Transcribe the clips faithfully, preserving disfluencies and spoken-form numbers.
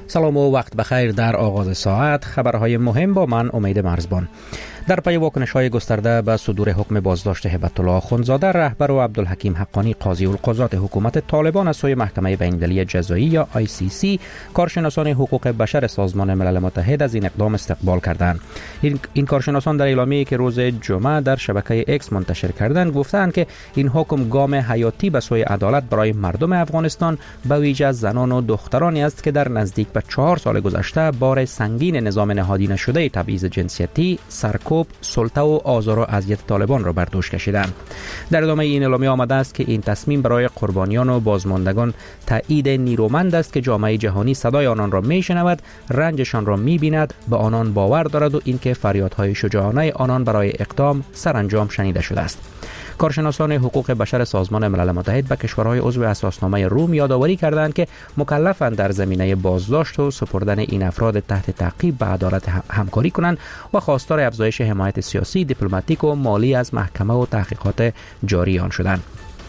سلام و وقت بخیر. در آغاز ساعت خبرهای مهم با من امید مرزبان. در پی واکنش‌های گسترده به صدور حکم بازداشت هبت الله آخوندزاده، رهبر و عبدالحکیم حقانی قاضی القضات حکومت طالبان از سوی محکمه بین‌المللی جزایی یا آی سی سی، کارشناسان حقوق بشر سازمان ملل متحد از این اقدام استقبال کردند. این, این کارشناسان در اعلامیه‌ای که روز جمعه در شبکه اکس منتشر کردند گفتند که این حکم گام حیاتی به سوی عدالت برای مردم افغانستان به ویژه زنان و دخترانی است که در نزدیک به چهار سال گذشته بار سنگین نظام نهادی نشده تبعیض جنسیتی، سرکوب، سلطه و آزار و اذیت طالبان را بر دوش کشیدند. در ادامه این اعلامیه آمده است که این تصمیم برای قربانیان و بازماندگان تایید نیرومند است که جامعه جهانی صدای آنان را میشنود، رنجشان را میبیند، به آنان باور دارد و اینکه فریادهای شجاعانه آنان برای اقدام سرانجام شنیده شده است. کارشناسان حقوق بشر سازمان ملل متحد به کشورهای عضو اساسنامه روم یادآوری کردند که مکلفند در زمینه بازداشت و سپردن این افراد تحت تعقیب به عدالت همکاری کنند و خواستار افزایش حمایت سیاسی، دیپلماتیک و مالی از محکمه و تحقیقات جاری آن شدند.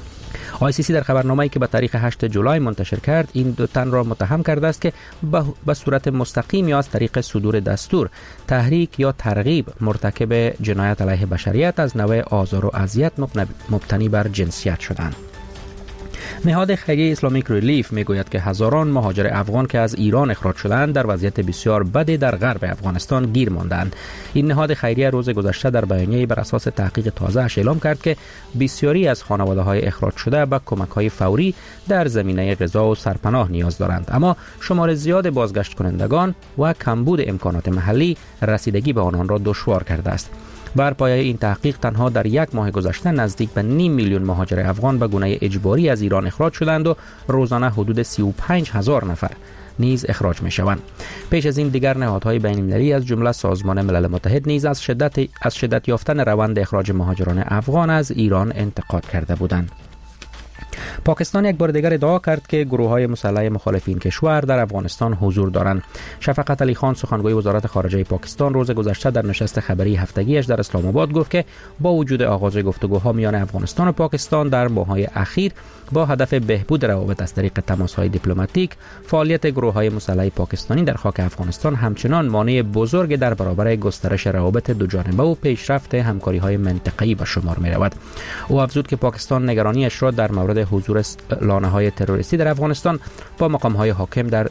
آی سی سی در خبرنامه‌ای که به تاریخ هشتم جولای منتشر کرد این دو تن را متهم کرده است که به صورت مستقیم یا از طریق صدور دستور، تحریک یا ترغیب مرتکب جنایت علیه بشریت از نوع آزار و اذیت مبتنی بر جنسیت شدند. نهاد خیریه اسلامیک ریلیف میگوید که هزاران مهاجر افغان که از ایران اخراج شدند در وضعیت بسیار بدی در غرب افغانستان گیر ماندند. این نهاد خیریه روز گذشته در بیانیه‌ای بر اساس تحقیق تازه اش اعلام کرد که بسیاری از خانواده‌های اخراج شده به کمک‌های فوری در زمینه غذا و سرپناه نیاز دارند، اما شمار زیاد بازگشت کنندگان و کمبود امکانات محلی رسیدگی به آنان را دشوار کرده است. بر پایه این تحقیق تنها در یک ماه گذشته نزدیک به نیم میلیون مهاجر افغان به گونه اجباری از ایران اخراج شدند و روزانه حدود سی و پنج هزار نفر نیز اخراج می شوند. پیش از این دیگر نهادهای بین‌المللی از جمله سازمان ملل متحد نیز از شدت از شدت یافتن روند اخراج مهاجران افغان از ایران انتقاد کرده بودند. پاکستان یک بار دیگر ادعا کرد که گروه‌های مسلح مخالف این کشور در افغانستان حضور دارند. شفقت علی خان سخنگوی وزارت خارجه پاکستان روز گذشته در نشست خبری هفتگیش در اسلام آباد گفت که با وجود آغاز گفتگوها میان افغانستان و پاکستان در ماه‌های اخیر با هدف بهبود روابط از طریق تماس‌های دیپلماتیک، فعالیت گروه‌های مسلح پاکستانی در خاک افغانستان همچنان مانع بزرگ در برابر گسترش روابط دوجانبه و پیشرفت همکاری‌های منطقه‌ای به شمار می‌رود. او افزود که پاکستان نگرانیش را در مورد حضور لانه‌های تروریستی در افغانستان با مقام‌های حاکم در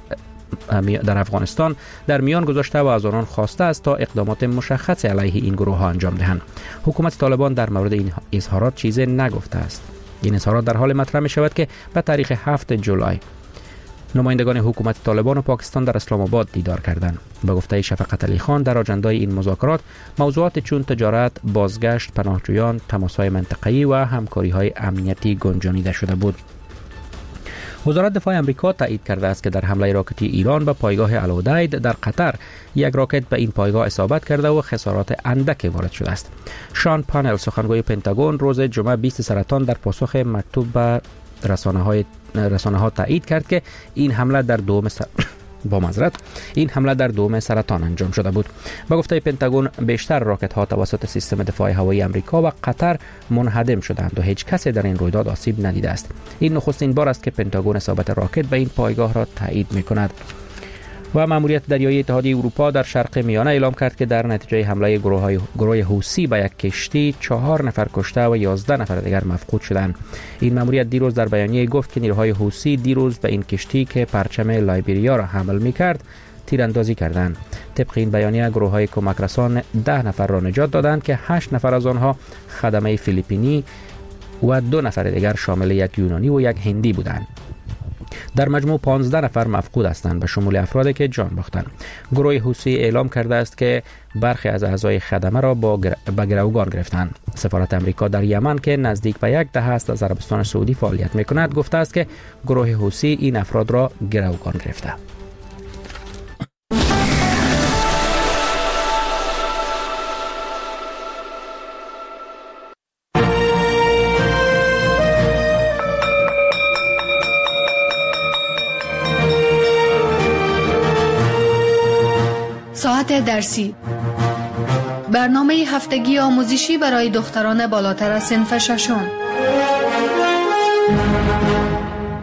در افغانستان در میان گذاشته و از آنان خواسته است تا اقدامات مشخص علیه این گروه ها انجام دهند. حکومت طالبان در مورد این اظهارات چیزی نگفته است. این اظهارات در حال مطرح می شود که به تاریخ هفتم جولای نمایندگان حکومت طالبان و پاکستان در اسلام آباد دیدار کردند. به گفته شفقت علی خان در آجندای این مذاکرات موضوعات چون تجارت، بازگشت پناهجویان، تماس‌های منطقه‌ای و همکاری‌های امنیتی گنجانیده شده بود. وزارت دفاع آمریکا تایید کرده است که در حمله راکتی ایران به پایگاه الودید در قطر یک راکت به این پایگاه اصابت کرده و خسارات اندکی وارد شده است. شان پانل سخنگوی پنتاگون روز جمعه بیست سرطان در پاسخ مکتوب به رسانه‌های رسانه‌ها تایید کرد که این حمله در دوم سر... با معذرت این حمله در دوم سرطان انجام شده بود. به گفته پنتاگون بیشتر راکت ها توسط سیستم دفاع هوایی آمریکا و قطر منهدم شدند و هیچ کسی در این رویداد آسیب ندیده است. این نخستین بار است که پنتاگون اصابت راکت به این پایگاه را تایید می‌کند. و ماموریت دریایی اتحادیه اروپا در شرق میانه اعلام کرد که در نتیجه حمله گروه گروه حوثی به یک کشتی چهار نفر کشته و یازده نفر دیگر مفقود شدند. این ماموریت دیروز در بیانیه گفت که نیروهای حوثی دیروز به این کشتی که پرچم لایبریا را حمل می‌کرد تیراندازی کردند. طبق این بیانیه گروه‌های کمک رسان ده نفر را نجات دادند که هشت نفر از آنها خدمه فیلیپینی و دو نفر دیگر شامل یک یونانی و یک هندی بودند. در مجموع پانزده نفر مفقود هستند به شمول افرادی که جان باختند. گروه حوثی اعلام کرده است که برخی از اعضای خدمه را با گر... به گروگان گرفتند. سفارت امریکا در یمن که نزدیک به یک دهه است از عربستان سعودی فعالیت می‌کند گفته است که گروه حوثی این افراد را گروگان گرفته. ساعت درسی، برنامه هفتگی آموزشی برای دختران بالاتر از صنف ششم.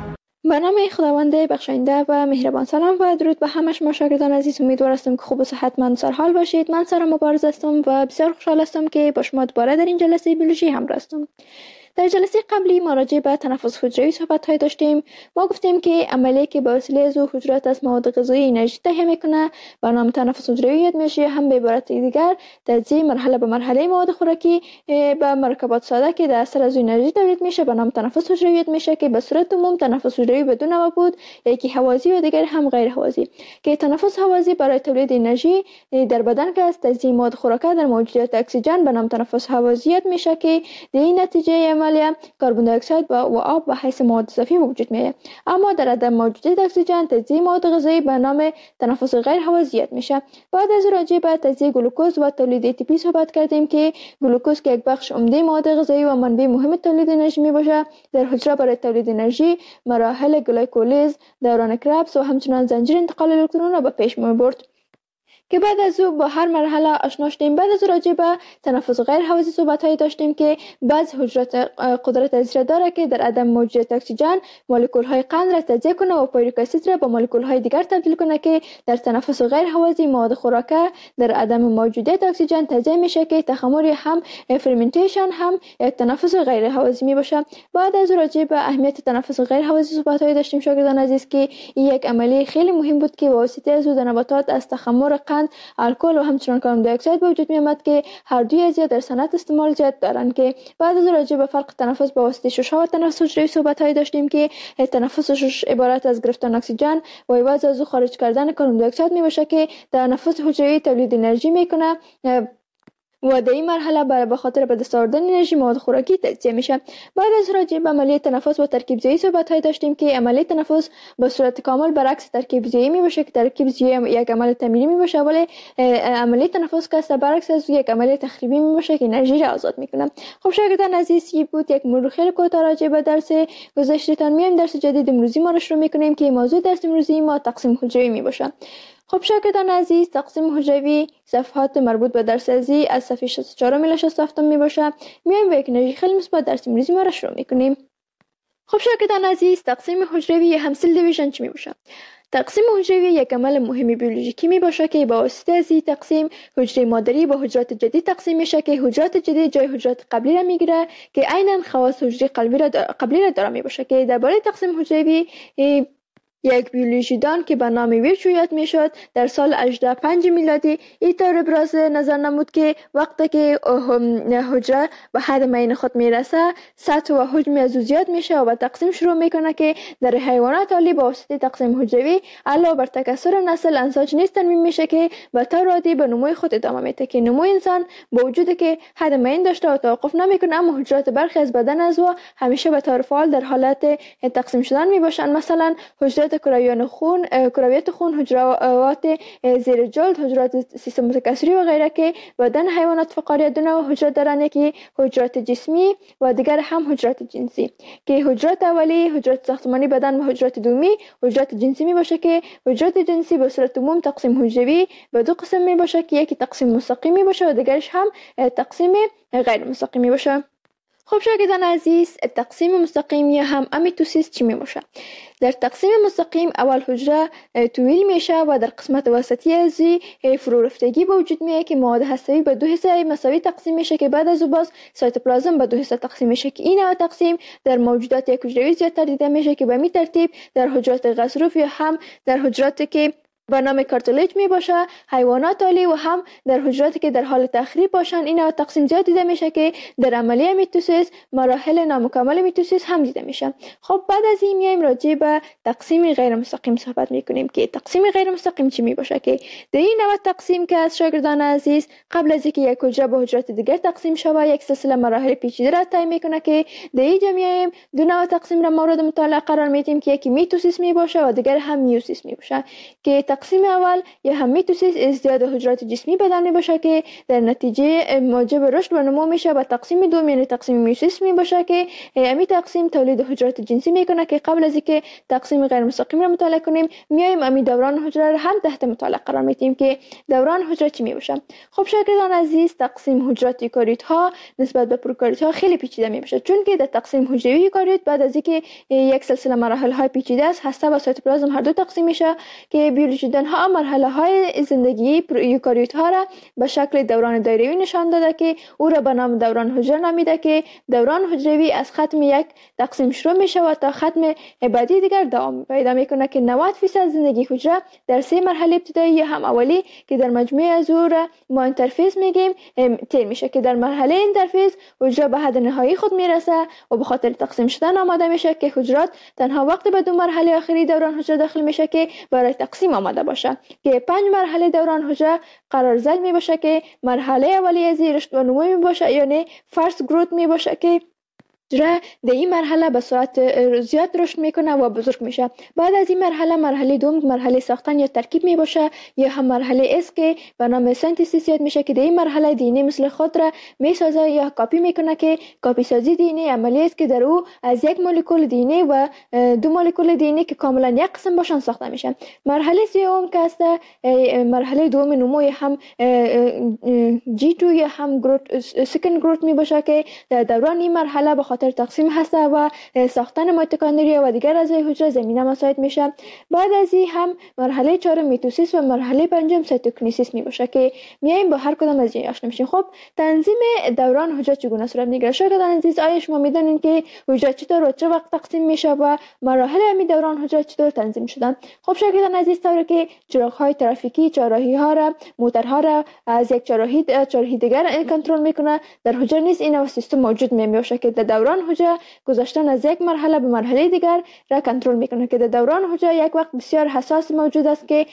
به نام خداوند بخشاینده و مهربان. سلام و درود به همه شما شاگردان عزیز. امیدوار هستم که خوب و صحتمند سرحال باشید. من سارا مبارز هستم و بسیار خوشحال هستم که با شما دوباره در این جلسه بیولوژی همراه هستم. در جلسه قبلی ما راجع به تنفس حجروی صحبت های داشتیم. ما گفتیم که عملی که با وسیله از حجرات از مواد غذایی انرژی تهیه میکنه به نام تنفس حجروی یاد میشه. هم به عبارت دیگر تجزیه مرحله به مرحله مواد خوراکی به مرکبات ساده که در اثر از انرژی تولید میشه به نام تنفس حجروی یاد میشه که به صورت عموم تنفس حجروی بدون نوع بود، یکی هوازی و دیگر هم غیر هوازی. که تنفس هوازی برای تولید انرژی در بدن که از تجزیه مواد خوراکی در موجودیت اکسیژن به نام تنفس هوازی یاد میشه که در این نتیجه کربن دی اکساید و آب به حیث مواد اضافی وجود میاد. اما در عدم موجودیت اکسیژن تجزیه مواد غذایی به نام تنفس غیر هوازی میشه. بعد از راجع به تجزیه گلوکوز و تولید ای تی پی صحبت کردیم که گلوکوز که یک بخش عمده مواد غذایی و منبع مهم تولید انرژی میباشه، در حجره برای تولید انرژی مراحل گلایکولیز، دوران کربس و همچنان زنجیر انتقال الکترون را به پیش میبرد که بعد از او با هر مرحله آشنا شدیم. بعد از راجع به تنفس غیر هوازی صحبت هایی داشتیم که بعض حجرات قدرت از داره که در عدم موجودیت اکسیژن مولکول های قند را تجزیه کنه و پیرویک اسید را با مولکول های دیگر تبدیل کنه که در تنفس غیر هوازی مواد خوراکی در عدم موجودیت اکسیژن تجزیه میشه که تخمر هم فرمنتیشن هم یک تنفس غیر هوازی می باشه. بعد از راجع به اهمیت تنفس غیر هوازی صحبت هایی داشتیم شاگردان عزیز که این یک عملی خیلی مهم بود که واسطه از او نباتات از تخمر الکل و همچنان کربن دی اکساید به وجود می آمد که هر دوی از در صنعت استعمال زیاد دارند. که بعد از راجع به فرق تنفس با واسطه شش‌ها و تنفس حجروی صحبت هایی داشتیم که تنفس شش عبارت از گرفتن اکسیژن و عوض از او خارج کردن کربن دی اکساید می باشه که در تنفس حجروی تولید انرژی میکنه و در این مرحله برای به خاطر به دست آوردن انرژی مواد خوراکی تجزیه میشه. بعد از راجع به عملیه تنفس با ترکیب ضیعی صحبت های داشتیم که عملیه تنفس به صورت کامل برعکس ترکیب ضیعی می باشه که ترکیب ضیعی یک عمل تعمیری می باشه، ولی عملیه تنفس که برعکس از یک عملیه تخریبی می باشه که انرژی را آزاد میکنه. خب شاگردان عزیز، این بود یک مرور خیلی کوتاه راجع به درس گذشته‌تان. میایم درس جدید امروزی ما رو شروع میکنیم که موضوع درس امروزی ما تقسیم حجروی می باشه. خب شاگردان عزیز، تقسیم حجروی صفحات مربوط به درس ازی از صفحه شصت و چهار الی شصت و هفت می باشه. میایم با یک انرژی خیلی مثبت درس امروزی ما را شروع میکنیم. خب شاگردان عزیز، تقسیم حجروی یا هم سل دیویژن چی می باشه؟ تقسیم حجروی یک عمل مهم بیولوژیکی می باشه که با واسطه از این تقسیم حجره مادری با حجرات جدید تقسیم میشه که حجرات جدید جای حجرات قبلی را میگیره که عیناً خواص حجره قبلی را قبلی را داره می باشه. که درباره تقسیم حجروی یک بیولوژی دان که به نام ویرچو یاد میشد در سال هجده پنج میلادی این طور ابراز نظر نمود که وقتی که حجره به حد معین خود میرسه سطح و حجم از او زیاد میشه و به تقسیم شروع میکنه که در حیوانات عالی با واسطه تقسیم حجروی علاوه بر تکثر نسل انساج نیز تنمیم میشه که به طور عادی به نموی خود ادامه میده. که نموی انسان با وجودی که حد معین داشته و توقف نمیکنه، اما حجرات برخی از بدن از او همیشه به طور فعال در حالت تقسیم شدن میباشن. مثلا حجرات کرویان خون، کرویات خون، حجرات زیر جلد، حجرات سیستم متکثری و غیره که بدن حیوانات فقاری دو نوع حجرات دارند که حجرات جسمی و دیگر هم حجرات جنسی. که حجرات اولی حجرات ساختمانی بدن و حجرات دومی حجرات جنسی می باشه که حجرات جنسی به صورت عموم تقسیم حجروی به دو قسم می باشه که یکی تقسیم مستقیمی باشه و دیگرش هم تقسیم غیر مستقیمی باشه. خب شاگردان عزیز، تقسیم مستقیم یا هم امیتوسیس چی می باشه؟ در تقسیم مستقیم اول حجره طویل میشه و در قسمت وسطی از فرو رفتگی به وجود میاد که مواد هسته‌ای به دو حصه مساوی تقسیم میشه که بعد از او باز سایتوپلازم به دو حصه تقسیم میشه که این نوع تقسیم در موجودات یک حجروی زیادتر دیده میشه که به می ترتیب در حجرات غضروف یا هم در حجراتی که به نام کارتلیج می باشه، حیوانات عالی و هم در حجراتی که در حال تخریب باشن این نوع تقسیم زیاد دیده میشه که در عملیه میتوسیس مراحل نامکمل میتوسیس هم دیده میشه. خب بعد از این میایم راجع به تقسیم غیر مستقیم صحبت میکنیم که تقسیم غیر مستقیم چی می باشه. که در این نوع تقسیم که از شاگردان عزیز قبل از اینکه یک حجره به حجرات دیگر تقسیم شود یک سلسله مراحل پیچیده را طی میکنه که در اینجا میایم دو نوع تقسیم را مورد مطالعه قرار میدیم که یکی میتوسیس می باشه و دیگر هم میوسیس می باشه. که تقسیم اول یا هم میتوسیس ازدیاد حجرات جسمی بدن می باشه که در نتیجه موجب رشد و نمو میشه و تقسیم دوم یعنی تقسیم میوسیس می باشه که امی تقسیم تولید حجرات جنسی میکنه که قبل از اینکه تقسیم غیر مستقیم را مطالعه کنیم میایم امی دوران حجره را هم تحت مطالعه قرار میدیم که دوران حجره چی می باشه. خب شاگردان عزیز، تقسیم حجرات یوکاریوت ها نسبت به پروکاریوت ها خیلی پیچیده می باشه، چون که در تقسیم حجره یوکاریوت بعد از اینکه یک سلسله مراحل های پیچیده است، هسته و سایتوپلازم هر دو تقسیم میشه که بیولوژیدان ها مرحله های زندگی یوکاریوت ها را به شکل دوران دایروی نشان داده که او را به نام دوران حجره نامیده که دوران حجروی از ختم یک تقسیم شروع میشه و تا ختم بعدی دیگر دوام پیدا میکنه که نود فیصد زندگی حجره در سه مرحله ابتدایی هم اولی که در مجموعه از او را ما اینترفیس میگیم طی میشه که در مرحله اینترفیس حجره به حد نهایی خود میرسه و به خاطر تقسیم شدن آماده میشه که حجرات تنها وقت به دو مرحله آخری دوران حجره داخل میشه که برای تقسیم آماده باشه که پنج مرحله دوران حجره قرار زد می باشه که مرحله اولیه از رشد و نمو می باشه یعنی فرست گروت می باشه که حجره در این مرحله به سرعت زیاد رشد میکنه و بزرگ میشه. بعد از این مرحله مرحله دوم مرحله ساختن یا ترکیب می باشه یا هم مرحله اس که به نام سنتزیس یاد میشه که در این مرحله دی ان ای مثل خود را میسازه یا کاپی میکنه که کاپی سازی دی ان ای عملی است که در او از یک مولکول دی ان ای و دو مولکول دی ان ای که کاملا یک قسم باشن ساخته میشن. مرحله سوم که است مرحله دوم نمو یا هم جی دو یا هم گروت سکند گروت می باشه که در دوران این مرحله به خاطر تقسیم هسته و ساختن میتوکندریا و دیگر اعضای حجره زمینه مساعد میشه. بعد از این هم مرحله چهارم میتوسیس و مرحله پنجم سایتوکینیسیس می باشه که میایم با هر کدام از این آشنا میشیم. خب تنظیم دوران حجره چگونه صورت میگیره؟ شاگردان عزیز، آیا شما میدونین که حجره چطور و چه وقت تقسیم میشه و مراحل همین دوران حجره چطور تنظیم شدن؟ خب شاگردان عزیز، طوری که چراغ های ترافیکی چهارراهی ها را موتورها را از یک چهارراهی چهارراهی دیگر کنترل میکنه، در حجره نیز این نوع سیستم موجود میشه که در دوران حجره گذشتن از یک مرحله به مرحله دیگر را کنترل میکنه که در دوران حجره یک وقت بسیار حساس موجود است که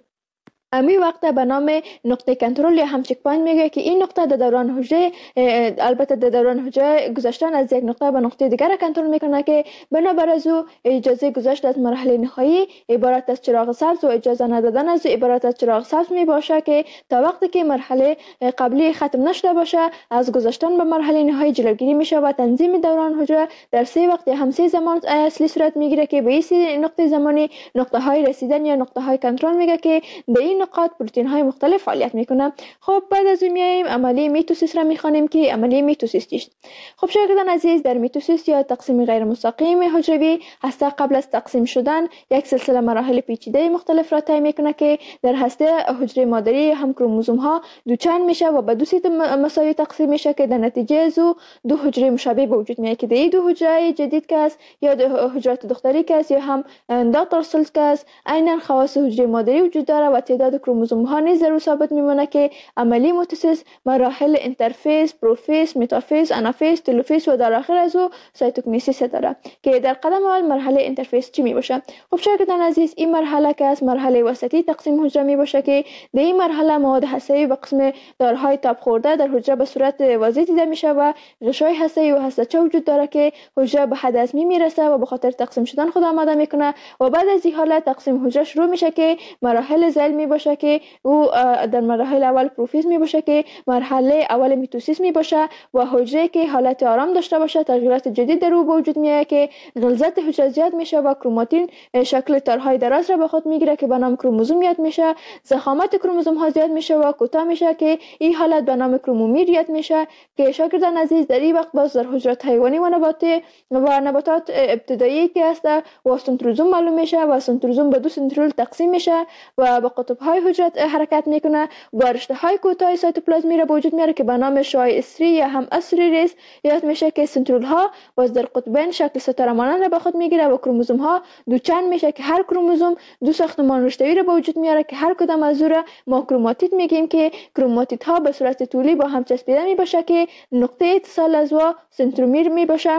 امی وقت به نام نقطه کنترل یا هم چک پوینت میگه که این نقطه در دوران حجره البته در دوران حجره گذشتن از یک نقطه به نقطه دیگر کنترل میکنه که بنابر از او اجازه گذشت از مرحله نهایی عبارت از چراغ سبز و اجازه ندادن از او عبارت از چراغ سبز می باشه که تا وقتی که مرحله قبلی ختم نشده باشه از گذشتن به مرحله نهایی جلوگیری میشه و تنظیم دوران حجره در سه وقت یا هم سه زمان اصلی صورت میگیره که به این نقطه زمانی نقطه های رسیدن یا نقطه های کنترل میگه که به این نقاط پروتئین های مختلف فعالیت میکنه. خب بعد از اون میایم عملیه میتوسیس را میخوانیم که عملیه میتوسیس چیست؟ خب شاگردان عزیز، در میتوسیس یا تقسیم غیر مستقیم حجروی هسته قبل از تقسیم شدن یک سلسله مراحل پیچیده مختلف را طی میکنه که در هسته حجره مادری هم کروموزوم ها دوچند میشه و به دو سیت مساوی تقسیم میشه که در نتیجه از او دو حجره مشابه به وجود میاد که در دو حجره جدید که است یا دو حجرات دختری که است یا هم اندوترال سلز که است عیناً خواص حجره مادری وجود داره و تعداد کروموزوم ها نیز ضرور ثابت میمونه که عملی میتوسیس مراحل اینترفیس، پروفیس، متافیس، انافیس، تلوفیس و در آخر از او سایتوکینیسیس داره که در قدم اول مرحله اینترفیس چی می باشه؟ خب شاگردان عزیز، این مرحله که از مرحله وسطی تقسیم حجره می باشه که در این مرحله مواد هسته‌ای به قسم دارهای تاب خورده در حجره به صورت واضح دیده میشه و غشای هسته‌ای و هسته‌چه وجود داره که حجره به حد ازمی میرسه و به خاطر تقسیم شدن خود آماده میکنه و بعد از این حالت تقسیم حجره شروع میشه که مراحل ذیل می باشه که او در مراحل اول پروفیز می باشه که مرحله اول میتوسیس می باشه و حجره که حالت آرام داشته باشه تغییرات جدید در او به وجود میاد که غلظت حجره زیاد میشه و کروماتین شکل تارهای دراز را به خود میگیره که به نام کروموزوم یاد میشه. ضخامت کروموزوم ها زیاد میشه و کوتاه میشه که این حالت به نام کرومومیر یاد میشه که شاگردان عزیز در این وقت باز در حجرات حیوانی و نباتی و نباتات ابتدایی که است و سنتروزوم معلوم میشه و سنتروزوم به دو سنترول تقسیم میشه و به قطب های حجرات حرکت میکنه و رشته های کوتاه سایتوپلازمی را به وجود میاره که به نام شعاع استری یا هم استری ریس یاد میشه که سنترول ها باز در قطبین شکل ستاره مانند را به خود میگیره و کروموزوم ها دوچند میشه که هر کروموزوم دو ساختمان رشته‌ای را به وجود میاره که هر کدام از اون را ما کروماتید میگیم که کروماتید ها به صورت طولی با هم چسبیده میباشه که نقطه اتصال از و سنترومیر میباشه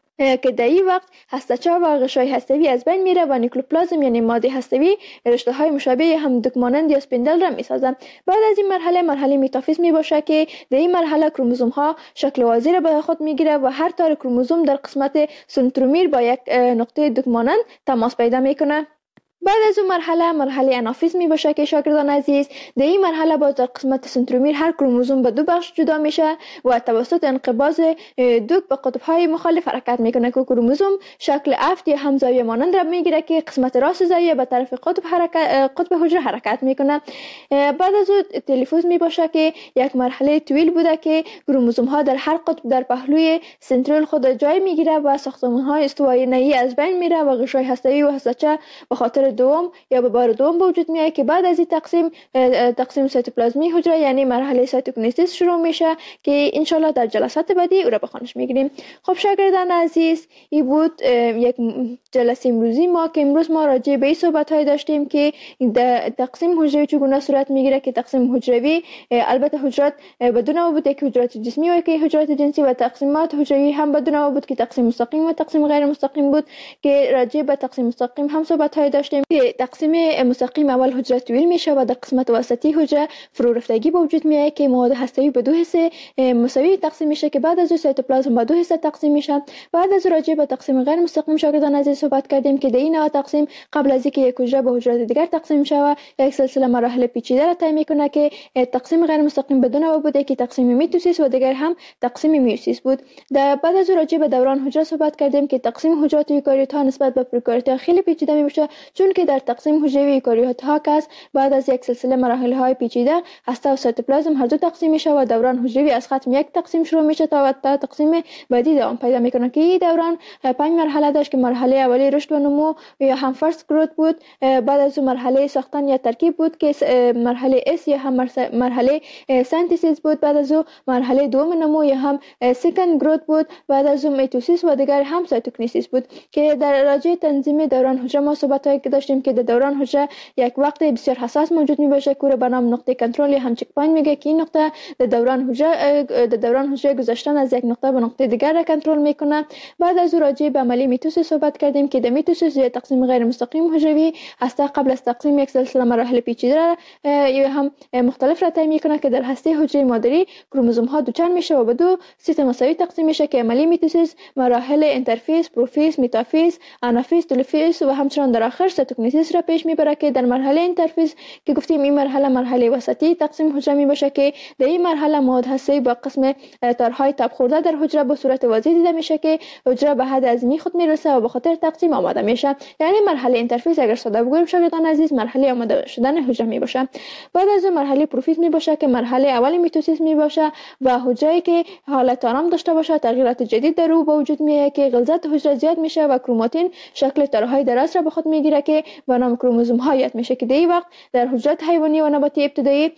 که در این وقت هسته‌چه و غشای هسته‌ای از بین میره و نیکلوپلازم یعنی ماده هسته‌ای رشته های مشابه هم دکمانند یا اسپندل را میسازن. بعد از این مرحله مرحله میتافیز میباشه که در این مرحله کروموزوم ها شکل واضح را به خود میگیره و هر تار کروموزوم در قسمت سنترومیر با یک نقطه دکمانند تماس پیدا میکنه. بعد از اون مرحله مرحله انافیز می باشه که شاگردان عزیز در این مرحله باز در قسمت سنترومیر هر کروموزوم به دو بخش جدا میشه و توسط انقباض دوک به قطب‌های مخالف حرکت میکنه که کروموزوم شکل افت یا همزاویه مانند را میگیره که قسمت راست زاویه به طرف قطب حرکت قطب حجره حرکت میکنه. بعد از اون تلفوز می باشه که یک مرحله طویل بوده که کروموزوم ها در هر قطب در پهلوی سنترال خود جای میگیره و ساختمان های استوایی نهی از بین میره و غشای هسته‌ای و هسته‌چه به خاطر دوم یا به بار دوم به وجود میاد که بعد از این تقسیم تقسیم سایتوپلازمی حجره یعنی مرحله سایتوکینیزیس شروع میشه که ان شاء الله در جلسات بعدی او را بخوانش میگیریم. خب شاگردان عزیز، این بود یک جلسه امروزی ما که امروز ما راجع به این صحبت های داشتیم که تقسیم حجروی چگونه صورت میگیره که تقسیم حجروی البته حجرات بدون بود که حجرات جسمی و که حجرات جنسی و تقسیمات حجروی هم بدون بود که تقسیم مستقیم و تقسیم غیر مستقیم بود که راجع به تقسیم مستقیم هم صحبت های داشتیم که تقسیم مستقیم اول حجره طویل میشه و در قسمت وسطی حجره فرو رفتگی به وجود میاد که مواد هسته‌ای به دو حصه مساوی تقسیم میشه که بعد از اون سایتوپلازم به دو حصه تقسیم میشه. بعد از راجع به تقسیم غیر مستقیم شاگردان عزیز صحبت کردیم که در این نوع تقسیم قبل از اینکه یک حجره به حجرات دیگر تقسیم شود یک سلسله مراحل پیچیده را طی میکنه که تقسیم غیر مستقیم بدون او بوده که تقسیم میتوسیس و دیگر هم تقسیم میوسیس بود. در بعد از راجع به دوران حجره صحبت کردیم که تقسیم حجرات یوکاریوت ها نسبت به پروکاریوت ها خیلی پیچیده میشه چون که در تقسیم حجروی یوکاریوت ها کس بعد از یک سلسله مراحل های پیچیده هسته و سایتوپلازم هر دو تقسیم میشه و دوران حجروی از ختم یک تقسیم شروع میشه تا تا تقسیم بعدی دوام پیدا میکنه که این دوران پنج مرحله داشت که مرحله اولی رشد و نمو یا هم فرست گروت بود، بعد از اون مرحله ساختن یا ترکیب بود که مرحله اس یا هم مرحله سنتیسیس بود، بعد از اون مرحله دوم نمو یا هم سکند گروت بود، بعد از اون میتوسیس و دیگر هم سایتوکینیزیس بود که در راجع تنظیم دوران حجره ما صحبت هایی که داشتیم که در دوران حجره یک وقت بسیار حساس موجود می باشه که به نام نقطه کنترل یا هم چک پوینت میگه که این نقطه در دوران حجره در دوران حجره گذشتن از یک نقطه به نقطه دیگر را کنترل میکنه. بعد از راجع به عملی میتوسیس صحبت کردیم که در میتوسیس یا تقسیم غیر مستقیم حجروی هسته قبل از تقسیم یک سلسله مراحل پیچیده یا هم مختلف را طی میکنه که در هسته حجره مادری کروموزوم ها دوچند میشه و به دو سیستم مساوی تقسیم میشه که عملی میتوسیس مراحل اینترفیس، پروفیز، متافیز، انافیز، تلوفیز و همچنان در آخر سایتوکینیزیس را پیش میبره که در مرحله اینترفیس که گفتیم این مرحله مرحله وسطی تقسیم حجره می باشه که در این مرحله مواد هسته‌ای با قسم تارهای تاب خورده در حجره به صورت واضح دیده میشه که حجره به حد عظمی خود میرسه و به خاطر تقسیم آماده میشه. یعنی مرحله اینترفیس اگر ساده بگوییم شاگردان عزیز مرحله آماده شدن حجره می باشه. بعد از مرحله پروفیز می باشه که مرحله اولی میتوسیس می باشه و حجره که حالت آرام داشته باشه تغییرات جدید در او به وجود میاد که غلظت حجره زیاد میشه و کروماتین شکل تارهای دراز را به خود میگیره که به نام کروموزوم ها یاد میشه که در این وقت در حجرات حیوانی و نباتی ابتدایی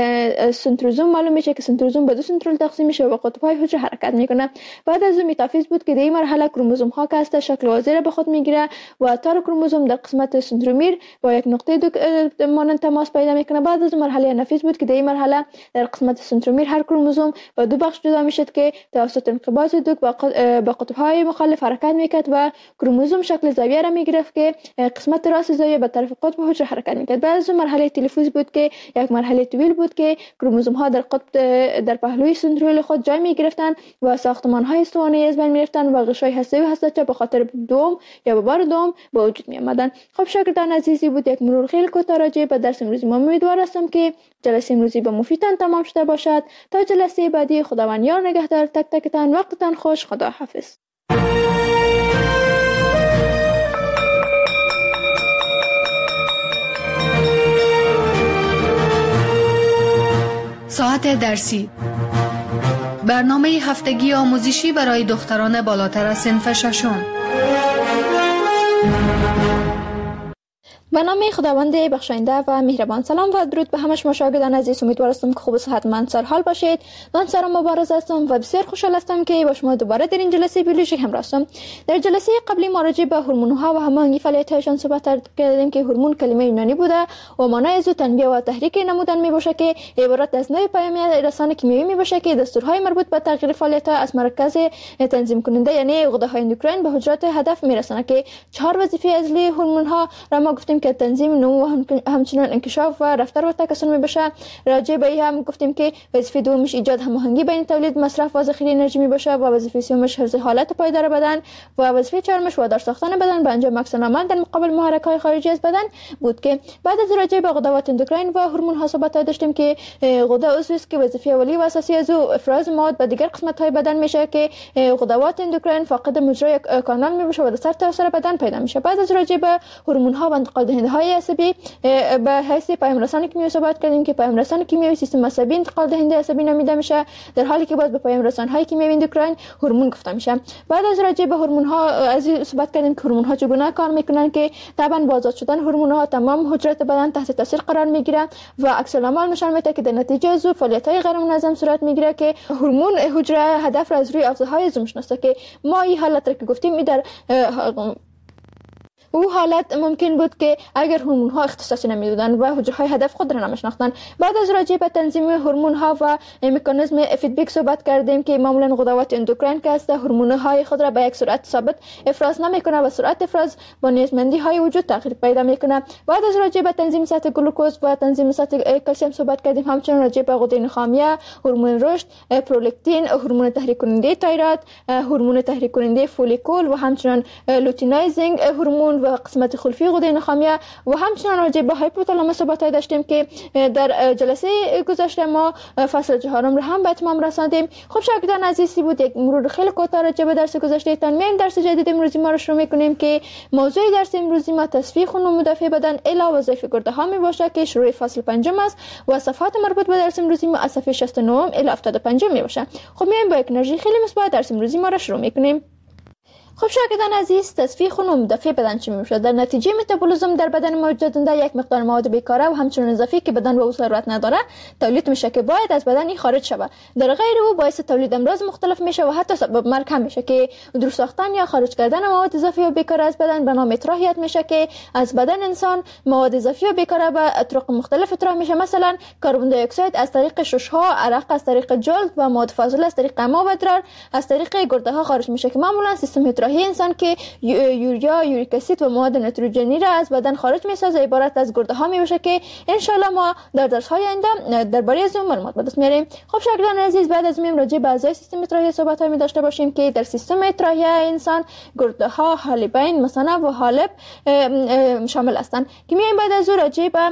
سنتروزوم معلوم میشه که سنتروزوم به دو سنترول تقسیم میشه و به قطب‌های حجره حرکت میکنه. بعد از اون متافیز بود که در این مرحله کروموزوم ها که هست شکل واضح را به خود میگیره و تار کروموزوم در قسمت سنترومیر با یک نقطه دو مانند تماس پیدا میکنه. بعد از مرحله انافیز بود که در این مرحله در قسمت سنترومیر هر کروموزوم به دو بخش جدا میشه که توسط انقباض دوک با قطب‌های مخالف حرکت میکرد و کروموزوم شکل زاویه را میگرفت که قسمت راست زاویه به طرف قطب حجره حرکت میکرد. بعد از مرحله تلفوز بود که یک مرحله طویل بود که کروموزوم ها در قطب در پهلوی سنترال خود جای میگرفتن و ساختمان های استوانه‌ای از بین میرفتن و غشای هسته‌ای و هسته‌چه به خاطر دوم یا به بار دوم به وجود می آمدن. خب شاگردان عزیزی بود یک مرور خیلی کوتاه راجع به درس امروزی. ما امیدوار هستم که جلسه امروزی به مفیدتان تمام شده باشد. تا جلسه بعدی خداوند یار نگهدار تک تکتان. وقتتان خوش. خدا حافظ. ساعت درسی برنامه هفتگی آموزشی برای دختران بالاتر از صنف ششم. به نام خداوند بخشاینده و مهربان. سلام و درود به همه شما شاگردان عزیز. امیدوار هستم که خوب و صحتمند سرحال باشید. من سارا مبارز هستم و بسیار خوشحال هستم که با شما دوباره در این جلسه بیولوژی همراه هستم. در جلسه قبلی ما راجع به هورمون‌ها و هماهنگی فعالیت‌هایشان صحبت کردیم که هورمون کلمه یونانی بوده و معنای از تنبیه و تحریک نمودن میباشه که عبارت از نوع پیامی رسانه کیمیایی میباشه که دستورهای مربوط به تغییر فعالیت‌ها از مرکز تنظیم کننده یعنی غده‌های اندوکراین به حجرات هدف میرسونه که چهار وظیفه اصلی هورمون‌ها را ما گفتیم گفتیم که تنظیم نمو و همچنان انکشاف و رفتار و تکثر می باشه. راجع به این هم گفتیم که وظیفه دومش ایجاد هماهنگی بین تولید، مصرف و ذخیره انرژی می باشه و وظیفه سومش حفظ حالت پایدار بدن و وظیفه چهارمش وادار ساختن بدن به انجام عکس العمل در مقابل محرک‌های خارجی از بدن بود. که بعد از راجع به غدوات اندوکراین و هورمون ها صحبت داشتیم که غده عضوی است که وظیفه اولیه و اساسی از او افراز مواد به دیگر قسمت‌های بدن میشه که غدوات اندوکراین فاقد مجرای کانال میشه و در سر تاثیر بدن پیدا میشه. بعد از راجع به هورمون ها و انتقال دهنده های عصبی به حیث پیام رسان کیمیایی صحبت کردیم که پیام رسان کیمیایی سیستم عصبی انتقال دهنده عصبی نامیده میشه، در حالی که باز به پیام رسان های کیمیایی اندوکراین هورمون گفته میشه. بعد از راجع به هورمون ها از صحبت کردیم که هورمون ها چگونه کار میکنن که طبعا با آزاد شدن هورمون ها تمام حجرات بدن تحت تاثیر قرار میگیره و عکس العمل نشان میده که در نتیجه از فعالیت های غیر منظم صورت میگیره که هورمون حجره هدف را از روی افزایش زوم شناسه که ما این حالت را که گفتیم در او حالت ممکن بود که اگر هورمون ها اختصاصی نمیدادن و حجره های هدف خود را نمیشناختن. بعد از راجع به تنظیم هورمون ها و مکانیزم فیدبک صحبت کردیم که معمولا غدوات اندوکراین که است هورمون های خود را به یک سرعت ثابت افراز نمیکنه و سرعت افراز با نیازمندی های وجود تغییر پیدا میکنه. بعد از راجع به تنظیم سطح گلوکوز و تنظیم سطح کلسیم صحبت کردیم، همچنین راجع به غده نخامیه، هورمون رشد، پرولاکتین، هورمون تحریک کننده تایروید، هورمون تحریک کننده فولیکول و همچنین لوتینایزینگ هورمون و قسمت خلفی غده نخامیه و همچنین راجع به هایپوتالاموس صحبت داشتیم که در جلسه گذشته ما فصل چهارم را هم به اتمام رساندیم. خب شاگردان عزیزی بود یک مرور خیلی کوتاه راجع به درس گذشته تان. میایم درس جدید امروزی ما رو شروع میکنیم که موضوع درس امروزی ما تصفیه خون و مدافع بدن الی وظایف گرده ها می باشه که شروع فصل پنجم است و صفحات مربوط به درس امروزی ما از صفحه شصت و نه الی هفتاد و پنج می باشه. خب میایم با یک انرژی خیلی مثبت درس امروزی ما رو شروع میکنیم. خب شاگردان عزیز، تصفیه خون و مدافع بدن چی میشه؟ در نتیجه متابولیسم در بدن موجودنده یک مقدار مواد بیکاره و همچنین اضافی که بدن به او ضرورت نداره تولید میشه که باید از بدن خارج شود. در غیر او باعث تولید امراض مختلف میشه و حتی سبب مرگ هم میشه که دور ساختن یا خارج کردن مواد اضافی و بیکاره از بدن به نام اطراحیت میشه که از بدن انسان مواد اضافی و بیکاره به طرق مختلف اطراح میشه. مثلا کربن دی اکساید از طریق ششها، عرق از طریق جلد و مواد فاضله از طریق اما و ادرار از طریق گرده ها خارج میشه که معمولا سیستم اطراحی انسان که یوریا، یوریک اسید و مواد نیتروژنی را از بدن خارج میسازه عبارت از گرده ها میشه که ان شاء الله ما در درس های آینده درباره از اون معلومات به دست میاریم. خب شاگردان عزیز، بعد از میم راجع به اعضای سیستم اطراحی صحبت های می داشته باشیم که در سیستم اطراحی انسان گرده ها، حالبین، مثانه و حالب شامل هستند که میایم بعد از اون راجع به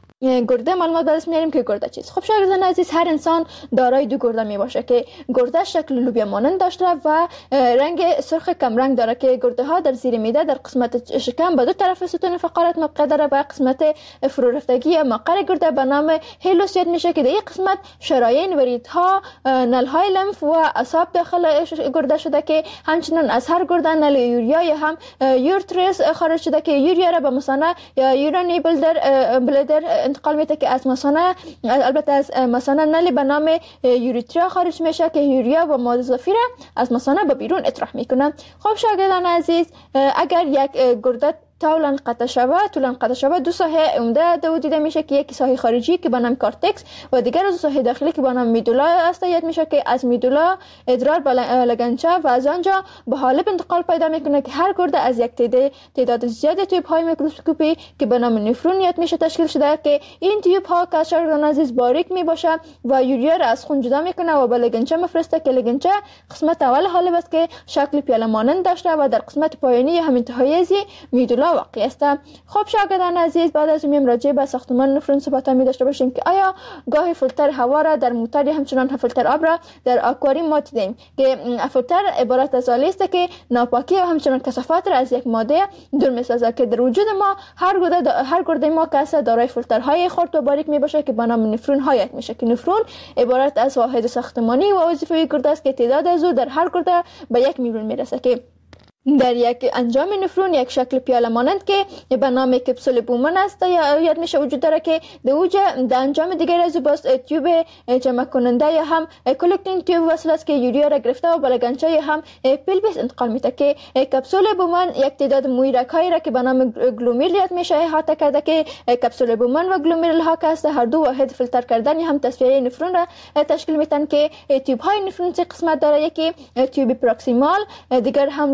گرده معلومات به دست میاریم که گرده چیست. خب شاگردان عزیز، هر انسان دارای دو گرده می باشه که گرده شکل لوبیا مانند داشته و رنگ سرخ کم رنگ داره که گرده ها در زیر معده در قسمت شکم به دو طرف ستون فقرات موقع داره و قسمت فرو رفتگی یا مقر گرده به نام هیلوس یاد میشه که در این قسمت شرايين و ریدها، نل های لمف و اعصاب داخل گرده شده که همچنین از هر گرده نل یوریا یا هم یورترس خارج شده که یوریا را به مثانه یا یورانی بلدر بلدر انتقال میده که از مثانه، البته از مثانه نلی به نام یوریتریا خارج میشه که یوریا و مواد اضافی را از مثانه به بیرون اطراح میکنه. خب شاگردان عزیز، اگر یک گرده طولا قطع شود طولا قطع شود دو ساحه عمده دو دیده میشه که یکی ساحه خارجی که به نام کورتکس و دیگر از ساحه داخلی که به نام میدولا است یاد میشه که از میدولا ادرار به لگنچه و از آنجا به حالب انتقال پیدا میکنه که هر گرده از یک تعداد تعداد زیاد تیوب های میکروسکوپی که به نام نفرون یاد میشه تشکیل شده که این تیوب ها که شاگردان عزیز باریک میباشه و یوریا را از خون جدا میکنه و به لگنچه میفرسته که لگنچه قسمت اول حالب است که شکل پیاله مانند داشته و در قسمت پایانی هم انتهایی میدولا واقع است. خب شاگردان عزیز، بعد از میم راجع به ساختمان نفرون صحبت می داشته باشیم که آیا گاهی فیلتر هوا را در موتور یا همچنان فیلتر آب را در آکواریوم ما دیدیم که فیلتر عبارت از آلی است که ناپاکی و همچنان کثافات را از یک ماده دور می‌سازد که در وجود ما هر گرده هر گرده ما که دارای فیلترهای خرد و باریک می باشه که به نام نفرون ها یاد میشه که نفرون عبارت از واحد ساختمانی و وظیفه‌ای گرده است که تعداد از او در هر گرده به یک میلیون میرسه که در یک انجام نفرون یک شکل پیاله مانند که به نام کپسول بومن است یا یاد میشه وجود داره که در اوج در انجام دیگر از باز تیوب جمع کننده یا هم کلکتینگ تیوب وصل است که یوریا را گرفته و بلگنچه یا هم پلویس انتقال میده که کپسول بومن یک تعداد مویرک هایی را که به نام گلومیرل یاد میشه احاطه کرده که کپسول بومن و گلومیرل ها که هر دو واحد فیلتر کردن یا هم تصفیه نفرون را تشکیل میدن که تیوب های نفرون سه قسمت داره، یکی تیوب پروکسیمال، دیگر هم لوپ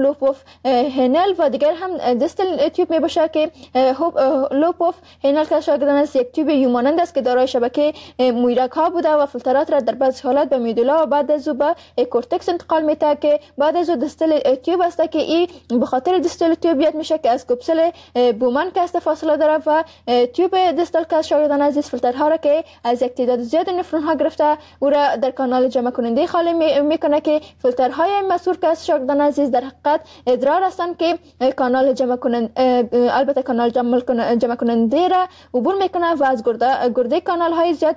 هنل و دیگر هم دیستال تیوب می باشه که لوپ آف هنل کشف شدن است. یک تیوب یومانند است که دارای شبکه مویرک ها بوده و فیلترات را در بعضی حالات به میدولا و بعد از او به کورتکس انتقال میده که بعد از او دیستال تیوب است که این به خاطر دیستال تیوبیت میشه که از کپسول بومن که است فاصله داره و تیوب دیستال کشف شدن از فیلترها را که از یک تعداد زیاد نفرون ها گرفته او را در کانال جمع کننده خالی میکنه که فیلترهای مسئول کشف شدن عزیز در حقیقت ادرار هستند که کانال جمع کننده البته کانال جمع کننده را عبور میکنه و از گرده گرده کانال های زیاد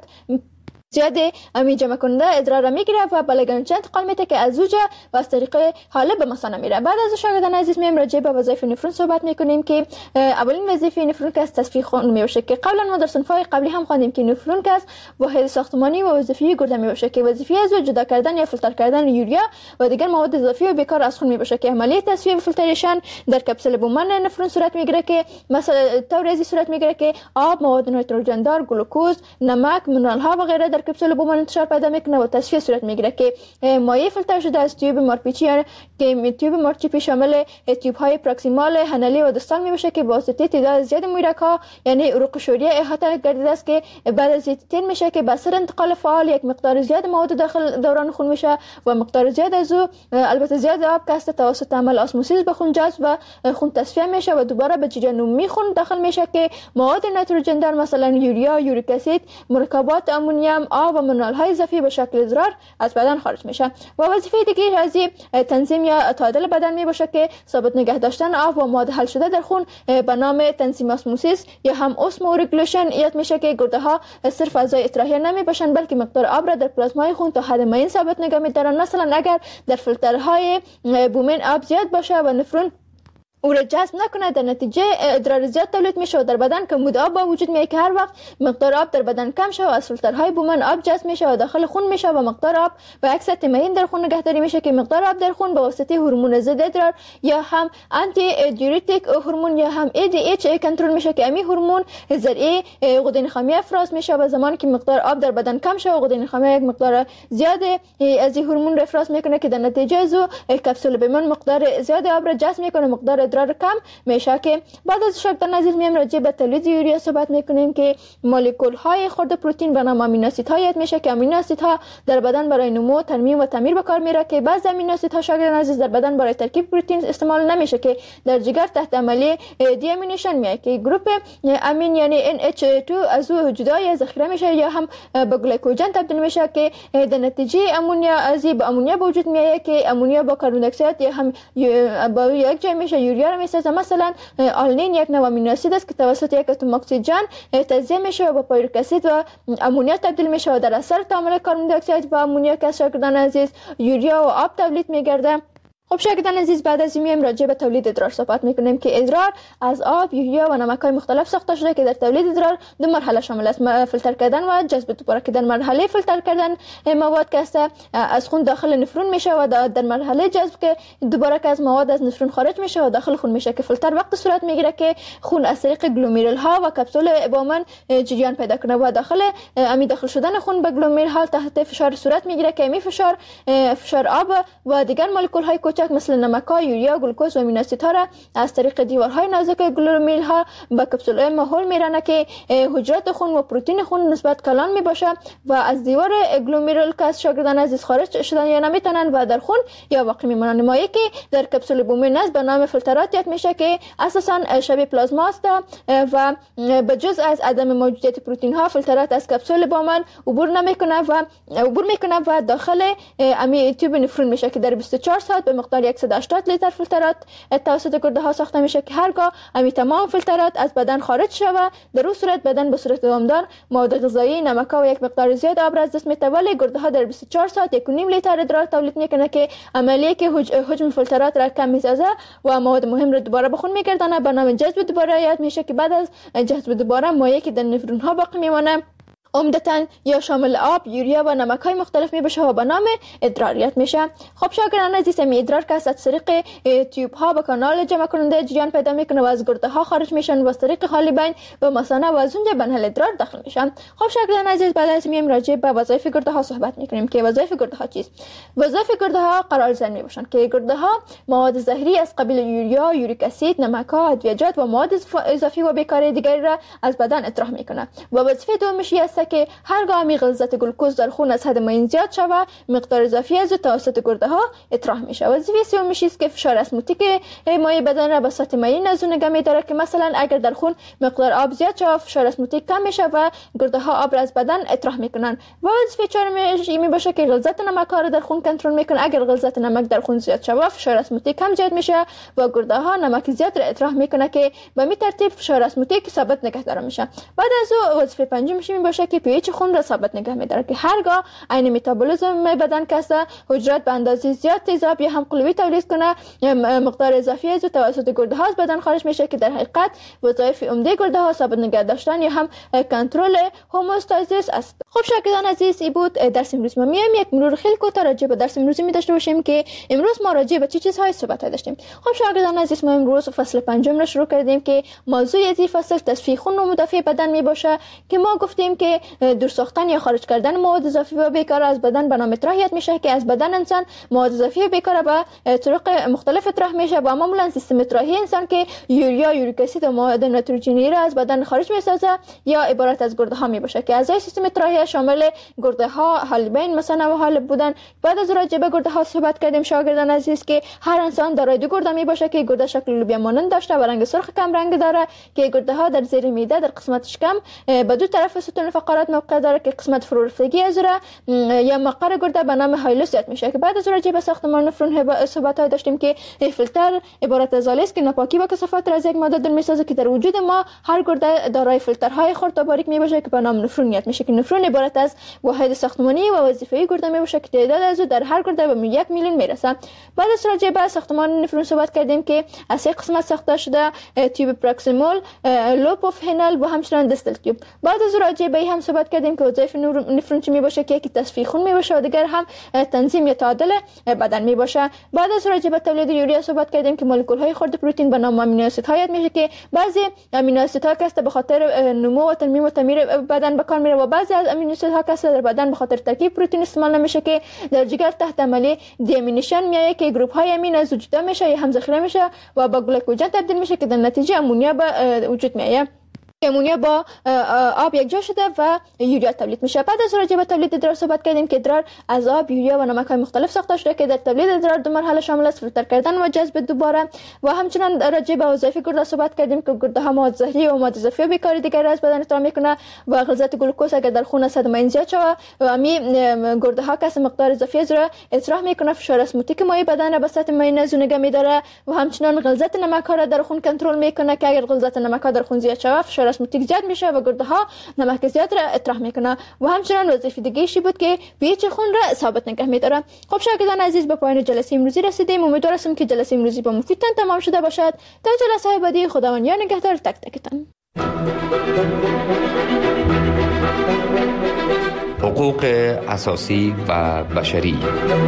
زیاده امی جمع کننده ادرار را میگیره و به لگنچه انتقال میده که از اوجا و از طریق حاله به مثانه میره. بعد از شاگردان عزیز میم راجع به وظایف نفرون صحبت میکنیم که اولین وظیفه نفرون که از تصفیه خون میباشه که قبلا ما در صنف‌های قبلی هم خواندیم که نفرون که از واحد ساختمانی و وظیفی گرده میباشه که وظیفه از جدا کردن یا فیلتر کردن یوریا و دیگر مواد اضافی و بیکار از خون میباشه که عملیه تصفیه و فیلتریشن در کپسول بومن نفرون صورت میگیره که مثلا طور ازی صورت میگیره که آب، مواد نیتروژن دار، گلوکوز، نمک، مینرال ها و غیره در کپسول بومن انتشار پیدا میکنه و تصفیه صورت میگیره که مایع فیلتر شده از تیوب مارپیچی که تیوب مارپیچی شامل تیوب های پروکسیمال، هنلی و دستال میباشه که با واسطه تعداد زیاد مویرک ها یعنی عروق شوریه احاطه گردیده است که بعد از تین میشه که به اثر انتقال فعال یک مقدار زیاد مواد داخل دوران خون میشه و مقدار زیاد از او البته زیاد آب که است توسط عمل اسموسیس به خون جذب و خون تصفیه میشه و دوباره به جریان عمومی خون داخل میشه که مواد نیتروژن دار مثلا یوریا، یوریک اسید، مرکبات امونیم، آب و منرال های اضافی به شکل ادرار از بدن خارج میشه. و وظیفه دیگه از تنظیم یا تعادل بدن می باشه که ثابت نگه داشتن آب و مواد حل شده در خون به نام تنظیم اسموسیس یا هم اسمورگولیشن یاد میشه که گرده ها صرف فضای اطراحی نمی باشن بلکه مقدار آب را در پلازمای خون تا حد معین ثابت نگه می‌دارن. مثلا اگر در فیلترهای بومن آب زیاد باشه و نفرون او را جذب نکنه در نتیجه ادرار زیاد تولید میشه و در بدن کمبود آب با وجود میاد که هر وقت مقدار آب در بدن کم شه و از فیلترهای بومن آب جذب میشه و داخل خون میشه و مقدار آب به عکس معین در خون نگهداری میشه که مقدار آب در خون به واسطه هورمون ضد ادرار یا هم آنتی دیوریتیک هورمون یا هم ای دی اچ کنترل میشه که امی هورمون ذریعه غده نخامی افراز میشه و زمانی که مقدار آب در بدن کم شه و غده نخامی یک مقدار زیاد از این هورمون افراز میکنه که در نتیجه از کپسول بومن مقدار زیاد آب را جذب میکنه مقدار ادرار کم میشه. که بعد از شاگردان عزیز میم راجع به تولید یوریا صحبت میکنیم که مولکول های خرد پروتئین به نام امینو اسیدها یاد میشه که امینو اسیدها در بدن برای نمو، ترمیم و تعمیر به کار میره که بعضی امینو اسیدها شاگردان عزیز در بدن برای ترکیب پروتئین استعمال نمیشه که در جگر تحت عملیه دی امینیشن میاد که گروپ امین یعنی ان اچ دو از او جدا ذخیره میشه یا هم به گلیکوژن تبدیل میشه که در نتیجه امونیا از به امونیا به وجود میاد که امونیا با کربن دی اکساید یا هم با یک جای میشه یوریا را میسازه. مثلا آلنین یک نوع امینو اسید است که توسط یک اتم اکسیژن تجزیه میشه و با پیروریک اسید و امونیا تبدیل میشه و در اثر تعامل کربن دی اکساید و امونیا که شاگردان عزیز یوریا و آب تولید میگرده. خب شاگردان عزیز بعد از این میایم راجع به تولید ادرار صحبت میکنیم که ادرار از آب، یوریا و نمک‌های مختلف ساخته شده که در تولید ادرار دو مرحله شامل است: فیلتر کردن و جذب دوباره که در مرحله فیلتر کردن مواد که از خون داخل نفرون میشه و در مرحله جذب که دوباره که از مواد از نفرون خارج میشه و داخل خون میشه که فیلتر وقت صورت میگیره که خون از طریق گلومرول ها و کپسول بومن جریان پیدا کنه و داخل امی داخل شدن خون به گلومرول ها تحت فشار صورت میگیره که امی فشار فشار آب و دیگر مولکول های مثل نمک‌ها، یوریا، گلوکوز و امینو اسیدها را از طریق دیوارهای نازک گلومرول ها به کپسول‌های محول میرانه که حجرات خون و پروتئین خون نسبت کلان میباشه و از دیوار گلومرول که از شاگردان عزیز خارج شدن یا نمیتونن و در خون یا باقی میمونن. مایعی که در کپسول بومن است به نام فیلترات یاد میشه که اساسا شبیه پلازما است و به جز از عدم موجودیت پروتئین ها فیلترات از کپسول بومن عبور نمیکنه و عبور میکنه و داخل امی تیوب نفرون میشه که در بیست و چهار ساعت به مقدار صد و هشتاد لیتر فیلترات توسط گرده ها ساخته میشه که هرگاه امی تمام فیلترات از بدن خارج شود در اون صورت بدن به صورت دامدار مواد غذایی، نمک و یک مقدار زیاد آب را از دست میده ولی گرده ها در بیست و چهار ساعت یک و نیم لیتر ادرار تولید میکنه که عملیه که حجم فیلترات را کم میسازه و مواد مهم را دوباره به خون میگردانه به نام جذب دوباره یاد میشه که بعد از جذب دوباره مایعی که در نفرون ها باقی میمونه عمدتاً یا شامل آب، یوریا و نمک‌های مختلف می‌باشه و به نام ادراریت میشه. خب شاگردان عزیز، می ادرار که از طریق تیوب‌ها به کانال جمع کننده جریان پیدا میکنه و از گرده‌ها خارج میشن و از طریق خالی بین به مثانه و از اونجا به نهل ادرار داخل میشن. خب شاگردان عزیز، بعد از میایم راجع به وظایف گرده‌ها صحبت میکنیم که وظایف گرده‌ها چیست. وظایف گرده‌ها قرارزن میباشن که گرده‌ها مواد زهری از قبیل یوریا، یوریک اسید، نمک‌ها، ادویه‌جات و مواد اضافی و بیکاری دیگری را از بدن اطراح میکنه. و وظیفه دومش است که هرگاه می غلظت گلوکوز در خون از حد معین زیاد شود، مقدار اضافی از توسط گرده ها اطراح میشه. وظیفه سومش است که فشار اسموتیک مایع بدن را به سطح معین از اون نگه می‌داره که مثلا اگر در خون مقدار آب زیاد شود، فشار اسموتیک کم میشه و گرده ها آب را از بدن اطراح میکنن. و وظیفه چهارمش می باشه که غلظت نمک ها را در خون کنترل میکنه. اگر غلظت نمک در خون زیاد شود، فشار اسموتیک کم زیاد میشه و گرده ها نمک زیاد را اطراح میکنه که به می ترتیب فشار اسموتیک ثابت نگه داره میشه. بعد از او وظیفه پنجمش می باشه که پی‌اچ خون را ثابت نگه می‌داره که هرگاه عین متابولیسم بدن کسا حجرات به اندازه زیاد تیزاب یا هم قلوی تولید کنه، مقدار اضافی از توسط گرده ها از بدن خارج میشه که در حقیقت وظایف عمده گرده ها ثابت نگه داشتن یا هم کنترل هوموستازیس است. خب شاگردان عزیز، این بود درس امروز. ما میایم یک مرور خیلی کوتاه راجع به درس امروزی می داشته باشیم که امروز ما راجع به چه چیزهای صحبت داشتیم. خب شاگردان عزیز، ما امروز فصل پنجم را شروع کردیم که موضوع از این فصل تصفیه خون و مدافع بدن می باشه که ما گفتیم که دور ساختن یا خارج کردن مواد اضافی و بیکار از بدن به نام اطراحیت میشه که از بدن انسان مواد اضافی و بیکار به طرق مختلف اطراح میشه و معمولا سیستم اطراحی انسان که یوریا، یوریک اسید و مواد نیتروژنی را از بدن خارج میسازه یا عبارت از گرده ها می باشه که اعضای سیستم اطراحی شامل گرده ها، حالبین، مثانه و حالب بودن. بعد از راجع به گرده ها صحبت کردیم شاگردان عزیز که هر انسان دارای دو گرده می باشه که گرده شکل لوبیا مانند داشته و رنگ سرخ کم رنگ داره که گرده ها در زیر معده در قسمت شکم به دو طرف ستون فقرات موقع داره که قسمت فرورفتگی از را یا مقر گرده به نام هایلوس یاد میشه. که بعد از راجع به ساختمان نفرون صحبت های داشتیم که فیلتر عبارت از آلی است که ناپاکی و کثافت را از یک ماده دور میسازه که در وجود ما هر گرده دارای فیلترهای خرد و باریک می باشه که به نام نفرون یاد میشه که نفرون عبارت از واحد ساختمانی و وظیفه‌ای گرده می باشه که تعداد از او در هر گرده به یک میلیون میرسه. بعد از راجع به ساختمان نفرون صحبت کردیم که از سه قسمت ساخته شده: تیوب پروکسیمال، لوب اف هنل و همچنین دستل تیوب. بعد از راجع به هم صحبت کردیم که وظایف نفرون چی می باشه که یکی تصفیه خون می باشه و دیگر هم تنظیم یا تعادل بدن می باشه. بعد از راجع به تولید یوریا صحبت کردیم که مولکول های خرد پروتئین به نام امینو اسیدها یاد میشه که بعضی امینو اسیدها که به خاطر نمو و تنمیم و تعمیر بدن به کار میره و بعضی از امینو اسیدها که در بدن به خاطر ترکیب پروتئین استعمال نمیشه که در جگر تحت عملی دیامینیشن میایه که گروپ های امین از وجود میشه یا هم ذخیره میشه و به گلیکوژن تبدیل میشه که در نتیجه امونیا به وجود میایه. امونیا با آب یکجا شده و یوریا تولید میشه. بعد از راجع به تولید ادرار صحبت کردیم که ادرار از آب، یوریا و نمک‌های مختلف ساخته شده که در تولید ادرار دو مرحله شامل است: فیلتر کردن و جذب دوباره. و همچنین راجع به وظایف گرده صحبت کردیم که گرده ها مواد زهری و مواد اضافی و بیکاری دیگر از بدن اطراح میکنه و غلظت گلوکوز اگر در خون صد معین زیاد شود و می گرده ها که مقدار اضافی از را اطراح میکنه، فشار اسموتیک مایع بدن را به سطح معین از نگه میداره و همچنین غلظت نمک ها را در خون کنترل میکنه که اگر غلظت نمک ها در خون زیاد شود، فشار اسموتیک زیاد میشه و گرده ها نمک زیاد را اطراح میکنه. و همچنین وظیفه دیگه ایشی بود که پیچ خون را ثابت نگه میداره. خب شاگردان عزیز، به پایان جلسه امروزی رسیدیم. امیدوارم که جلسه امروزی با مفیدتان تمام شده باشد. تا جلسه بعدی، خداوند یار نگهدار تک تکتان. حقوق اساسی و بشری.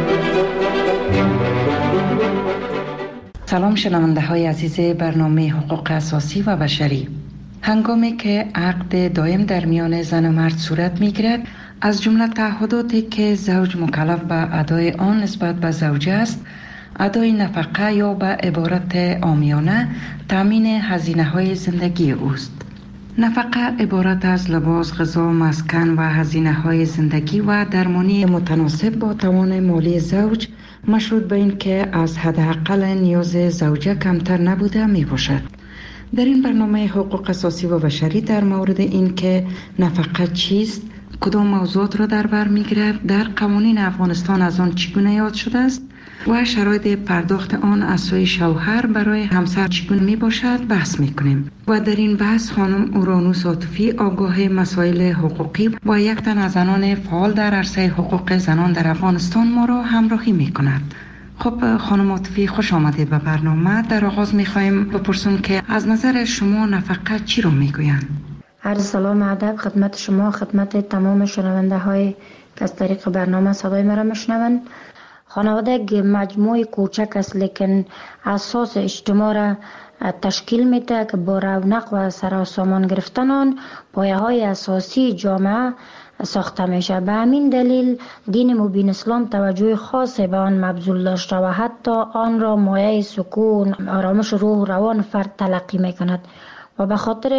سلام شنونده های عزیز برنامه حقوق اساسی و بشری. هنگامی که عقد دائم در میان زن و مرد صورت میگیرد، از جمله تعهداتی که زوج مکلف به ادای آن نسبت به زوجه است، ادای نفقه یا به عبارت عامیانه تامین هزینه های زندگی اوست. نفقه عبارت از لباس، غذا، مسکن و هزینه های زندگی و درمانی متناسب با توان مالی زوج، مشروط به این که از حداقل نیاز زوجه کمتر نبوده می باشد. در این برنامه حقوق اساسی و بشری در مورد این که نفقه چیست، کدام موضوعات را در بر می‌گیرد، در قوانین افغانستان از آن چگونه یاد شده است و شرایط پرداخت آن از سوی شوهر برای همسر چگونه می باشد بحث می‌کنیم. و در این بحث خانم اورانوس عاطفی، آگاه مسائل حقوقی و یک تن از زنان فعال در عرصه حقوق زنان در افغانستان ما را همراهی می‌کند. خب خانم عاطفی، خوش آمدید به برنامه. در آغاز می‌خوایم بپرسیم که از نظر شما نفقه چی رو می‌گویند؟ عرض سلام ادب خدمت شما، خدمت تمام شنونده های که از طریق برنامه صدای مرا میشنوند. خانواده یک مجموعه کوچک است لیکن اساس اجتماع را تشکیل میده که با رونق و سراسامان گرفتن آن پایه های اساسی جامعه ساخته میشه. به همین دلیل دین مبین اسلام توجه خاص به آن مبذول داشته و حتی آن را مایه سکون، آرامش روح و روان فرد تلقی میکند و به خاطر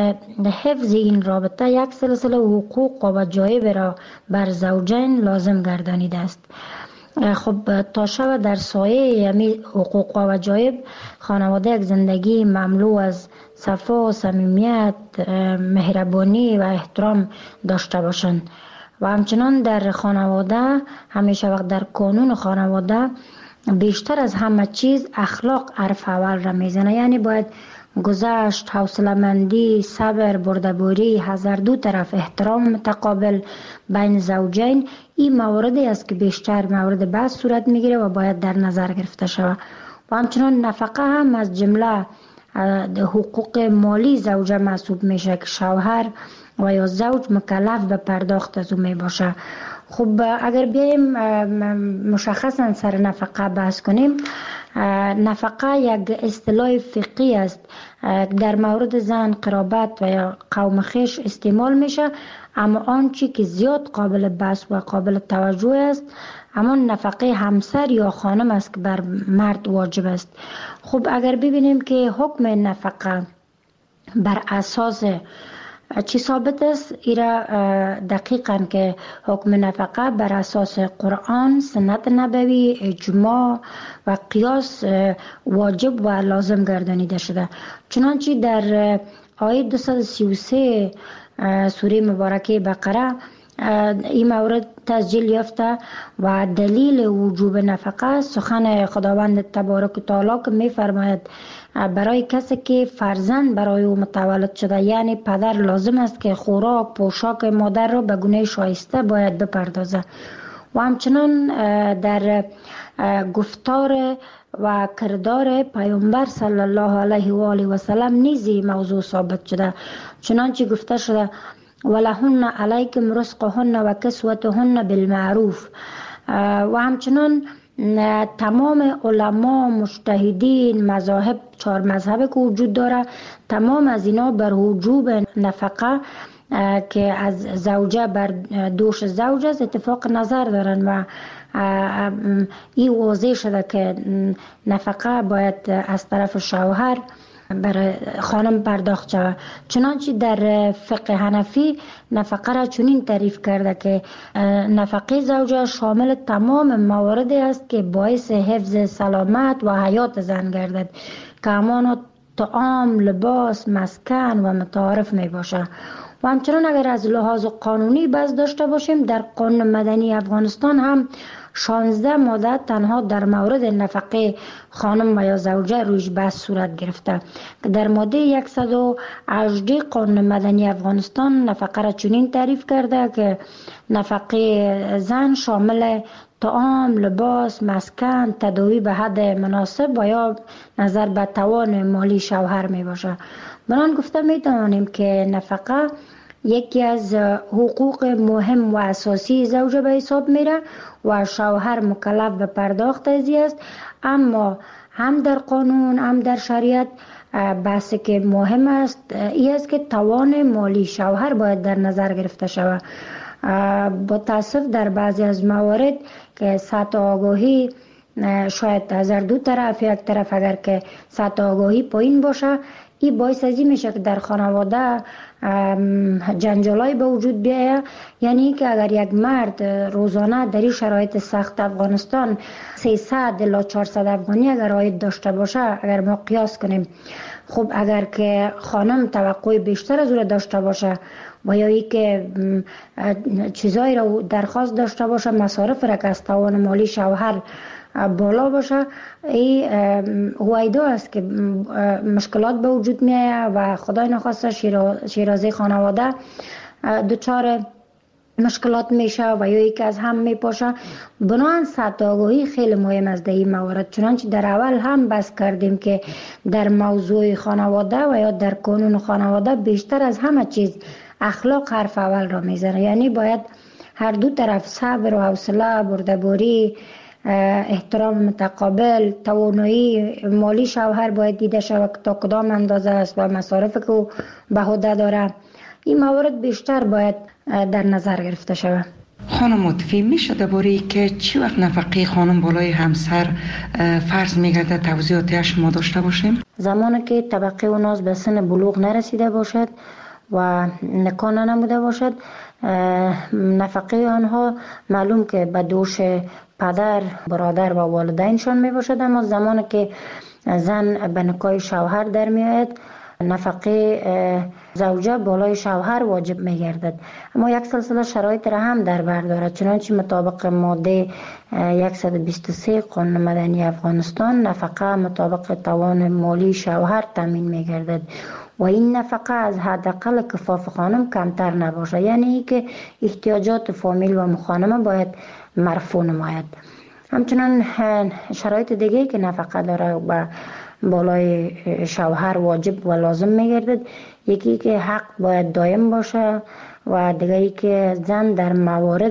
حفظ این رابطه یک سلسله حقوق و وجایب را بر زوجین لازم گردانیده است. خب تا شب در سایه یمی حقوق و وجایب خانواده یک زندگی مملو از صفا، صمیمیت، مهربانی و احترام داشته باشند و همچنان در خانواده همیشه وقت در قانون خانواده بیشتر از همه چیز اخلاق حرف اول را میزنه. یعنی باید گذشت، حوصله‌مندی، صبر، بردباری، حذر، دو طرف احترام متقابل بین زوجین این مواردی است که بیشتر مورد بحث صورت میگیره و باید در نظر گرفته شود. و همچنان نفقه هم از جمله حقوق مالی زوجه محسوب میشه که شوهر و یا زوج مکلف به پرداخت از او می باشه. خب اگر بیایم مشخصا سر نفقه بحث کنیم، نفقه یک اصطلاح فقهی است در مورد زن، قرابت و یا قوم خویش استعمال میشه، اما آنچه که زیاد قابل بحث و قابل توجه است اما نفقه همسر یا خانم است که بر مرد واجب است. خب اگر ببینیم که حکم نفقه بر اساس چی ثابت است، ایرا دقیقاً که حکم نفقه بر اساس قرآن، سنت نبوی، اجماع و قیاس واجب و لازم گردانیده شده. چنانچه در آیه دویست و سی و سه سوره مبارکه بقره این مورد تسجیل یافته و دلیل وجوب نفقه سخن خداوند تبارک و تعالی که می فرماید برای کسی که فرزند برای او متولد شده، یعنی پدر لازم است که خوراک، پوشاک مادر را به گونه شایسته باید بپردازه. و همچنان در گفتار و کردار پیامبر صلی الله علیه و آله و سلم نیزی موضوع ثابت شده. چنانچه گفته شده ولهن علیکم رزقهن و کسوتهن بالمعروف. و همچنان تمام علما، مجتهدین، مذاهب، چهار مذهب که وجود داره، تمام از اینا بر وجوب نفقه که از زوجه بر دوش زوج است اتفاق نظر دارن و این واضح شده که نفقه باید از طرف شوهر برای خانم پرداخت شود. چنانچه در فقه حنفی نفقه را چنین تعریف کرده که نفقه زوجه شامل تمام مواردی است که باعث حفظ سلامت و حیات زن گردد که همانا طعام، لباس، مسکن و متعارف می باشه. و همچنان اگر از لحاظ قانونی بحث داشته باشیم، در قانون مدنی افغانستان هم شانزده ماده تنها در مورد نفقه خانم و یا زوجه رویش بحث صورت گرفته. در ماده صد و هجده قانون مدنی افغانستان نفقه را چنین تعریف کرده که نفقه زن شامل طعام، لباس، مسکن، تداوی به حد مناسب و یا نظر به توان مالی شوهر می باشه. بران گفته می توانیم که نفقه یکی از حقوق مهم و اساسی زوجه به حساب میره و شوهر مکلف به پرداخت از است. اما هم در قانون هم در شریعت بحثی که مهم است این است که توان مالی شوهر باید در نظر گرفته شود. با تاسف در بعضی از موارد که سطح آگاهی شاید از دو طرف، یک طرف اگر که سطح آگاهی پایین باشه، این باعث ازی میشه که در خانواده جنجالای به وجود بیاید. یعنی که اگر یک مرد روزانه در این شرایط سخت افغانستان سیصد الی چهارصد افغانی اگر عاید داشته باشه، اگر ما قیاس کنیم، خب اگر که خانم توقع بیشتر از او داشته باشه و یا ای که چیزایی را درخواست داشته باشه، مصارف را که از توان مالی شوهر بالا باشه، این هویدا است که مشکلات به وجود میاد و خدای نخواسته شیرازه خانواده دچار مشکلات میشه و یا یکی از هم میپاشه. بنابراین سطح آگاهی خیلی مهم است در این موارد، چنانچه در اول هم بحث کردیم که در موضوع خانواده و یا در قانون خانواده بیشتر از همه چیز اخلاق حرف اول را میزنه. یعنی باید هر دو طرف صبر و حوصله، بردباری، احترام متقابل، توانایی مالی شوهر باید دیده شود که تا کدام اندازه است و مصارف که او به عهده داره. این موارد بیشتر باید در نظر گرفته شود. خانم مطفی، میشه درباره که چی وقت نفقه خانم بالای همسر فرض میگرده توضیحاتی شما داشته باشیم؟ زمانی که طبقه اوناز به سن بلوغ نرسیده باشد و نکاح نموده باشد، نفقه آنها معلوم که به دوش پدر، برادر و والدینشان می باشد، اما زمانی که زن به نکاح شوهر در می آید نفقه زوجه بالای شوهر واجب می گردد. اما یک سلسله شرایط را هم در بر دارد، چنانچه مطابق ماده صد و بیست و سه قانون مدنی افغانستان نفقه مطابق توان مالی شوهر تامین می گردد و این نفقه از حداقل کفاف خانم کمتر نباشه، یعنی که احتیاجات فامیل و مخانمه باید مرفوع نماید. همچنان شرایط دیگه که نفقه داره و بالای شوهر واجب و لازم میگردد، یکی که حق باید دائم باشه و دیگری که زن در موارد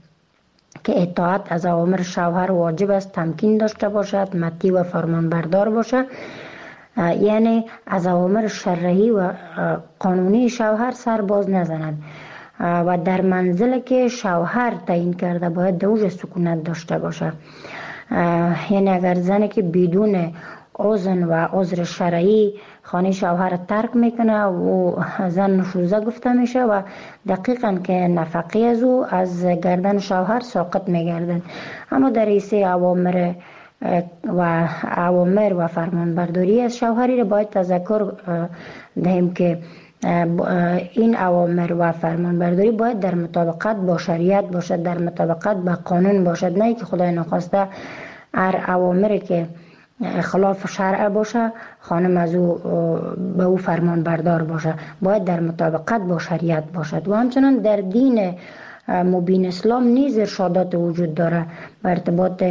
که اطاعت از اوامر شوهر واجب است تمکین داشته باشد، مطیع و فرمانبردار باشه، یعنی از اوامر شرعی و قانونی شوهر سر باز نزند و در منزل که شوهر تعیین کرده باید دوج سکونت داشته باشه. یعنی اگر زنی که بدون اذن و عذر شرعی خانه شوهر ترک میکنه و زن نشوزه گفته میشه و دقیقاً که نفقه از او از گردن شوهر ساقط میگردن. اما در ایسه اوامر و اوامر و فرمانبرداری از شوهری را باید تذکر دهیم که این اوامر و فرمانبرداری باید در مطابقت با شریعت باشد، در مطابقت با قانون باشد، نه که خدای نخواسته هر اوامری که خلاف شرع باشه خانم از او به او فرمان بردار باشه، باید در مطابقت با شریعت باشد. و همچنان در دین مبین اسلام نیز ارشادات وجود داره به ارتباط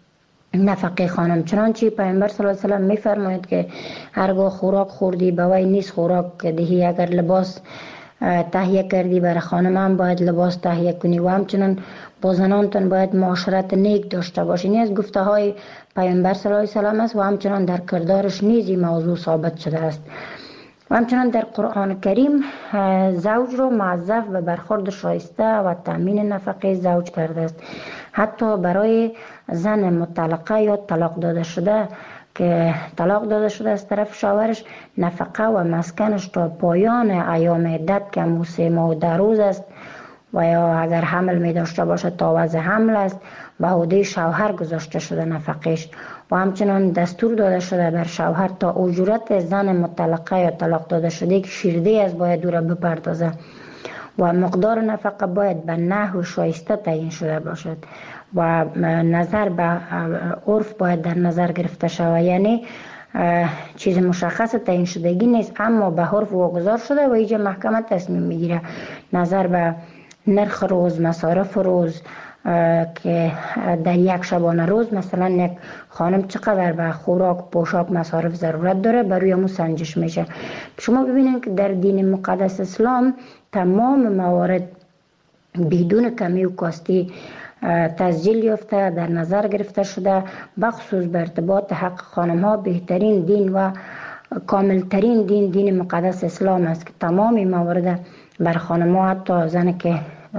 نفقه خانم، چنانچه پیامبر صلی الله علیه و سلم میفرماید که هرگاه خوراک خوردی به وی نیست خوراک دهی، اگر لباس تهیه کردی برای خانم هم باید لباس تهیه کنی و همچنان با زنانتون باید معاشرت نیک داشته باشین. از گفته های پیامبر صلی الله علیه و سلم است و همچنان در کردارش نیز این موضوع ثابت شده است. و همچنان در قرآن کریم زوج رو موظف به برخورد شایسته و تامین نفقه زوج کرده است. حتی برای زن مطلقه یا طلاق داده شده که طلاق داده شده از طرف شوهرش، نفقه و مسکنش تا پایان ایام عدت که همون سه ماه و ده روز است و یا اگر حمل می داشته باشه تا وضع حمل است به عهده شوهر گذاشته شده نفقهش. و همچنان دستور داده شده بر شوهر تا اجورت زن مطلقه یا طلاق داده شده که شیرده از باید او را بپردازه و مقدار نفقه باید به نحو شایسته تعیین شده باشد و نظر به عرف باید در نظر گرفته شود، یعنی چیز مشخص تعیین شدگی نیست اما به عرف واگذار شده و اینجا محکمه تصمیم میگیره نظر به نرخ روز، مصارف روز که در یک شبانه روز مثلا یک خانم چقدر به خوراک، پوشاک، مصارف ضرورت داره برای همون سنجش میشه. شما ببینید که در دین مقدس اسلام تمام موارد بدون کمی و کاستی تسجیل یافته در نظر گرفته شده، بخصوص به ارتباط حق خانم ها بهترین دین و کاملترین دین دین مقدس اسلام است که تمام موارد بر خانم ها، حتی زن که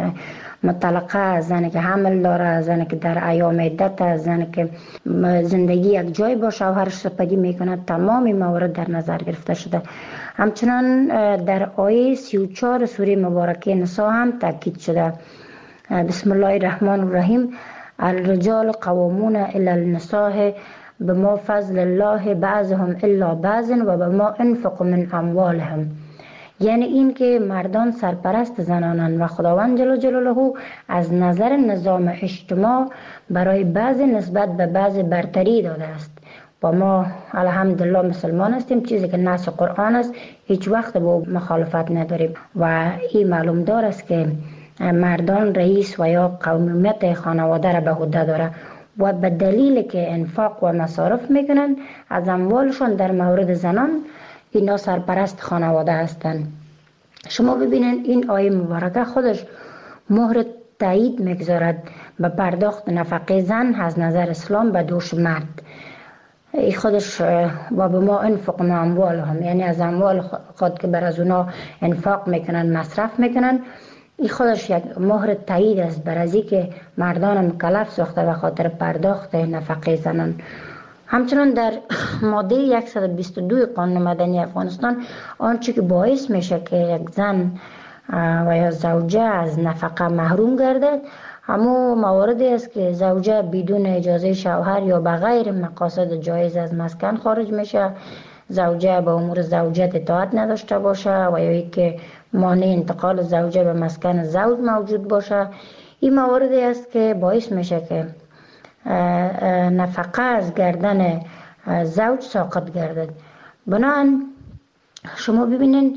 مطلقه، زن که حمل داره، زن که در ایام عدت، زن که زندگی یک جای با شوهرش سپری میکنه، تمام موارد در نظر گرفته شده. همچنان در آیه سی و چهار سوره مبارکه نساء هم تاکید شده. بسم الله الرحمن الرحیم: الرجال قوامون الی النساء بما فضل الله بعضهم الا بعض و بما انفقوا من اموالهم. یعنی این که مردان سرپرست زنانند و خداوند جل جلاله از نظر نظام اجتماع برای بعض نسبت به بعض برتری داده است و ما الحمدلله مسلمان هستیم، چیزی که نص قرآن است هیچ وقت با مخالفت نداریم و این معلوم دار است که مردان رئیس و یا قومیت خانواده را به عهده داره و به دلیل که انفاق و مصارف میکنن از اموالشون در مورد زنان اینا سرپرست خانواده هستند. شما ببینید این آیه مبارکه خودش مهر تایید میگذارد به پرداخت نفقه زن از نظر اسلام به دوش مرد. ای خودش و به ما انفق ما اموال هم، یعنی از اموال خود که بر از اونا انفاق میکنن مصرف میکنن، این خودش یک مهر تایید است بر از که مردان مکلف ساخته به خاطر پرداخت نفقه زنان. همچنان در ماده صد و بیست و دو قانون مدنی افغانستان آنچه که باعث میشه که یک زن و یا زوجه از نفقه محروم گردد همو مواردی است که زوجه بدون اجازه شوهر یا بغیر مقاصد جایز از مسکن خارج میشه، زوجه به امور زوجت اطاعت نداشته باشه و یا که مانع انتقال زوجه به مسکن زوج موجود باشه. این مواردی است که باعث میشه که نفقه از گردن زوج ساقط گردد. بنابراین شما ببینید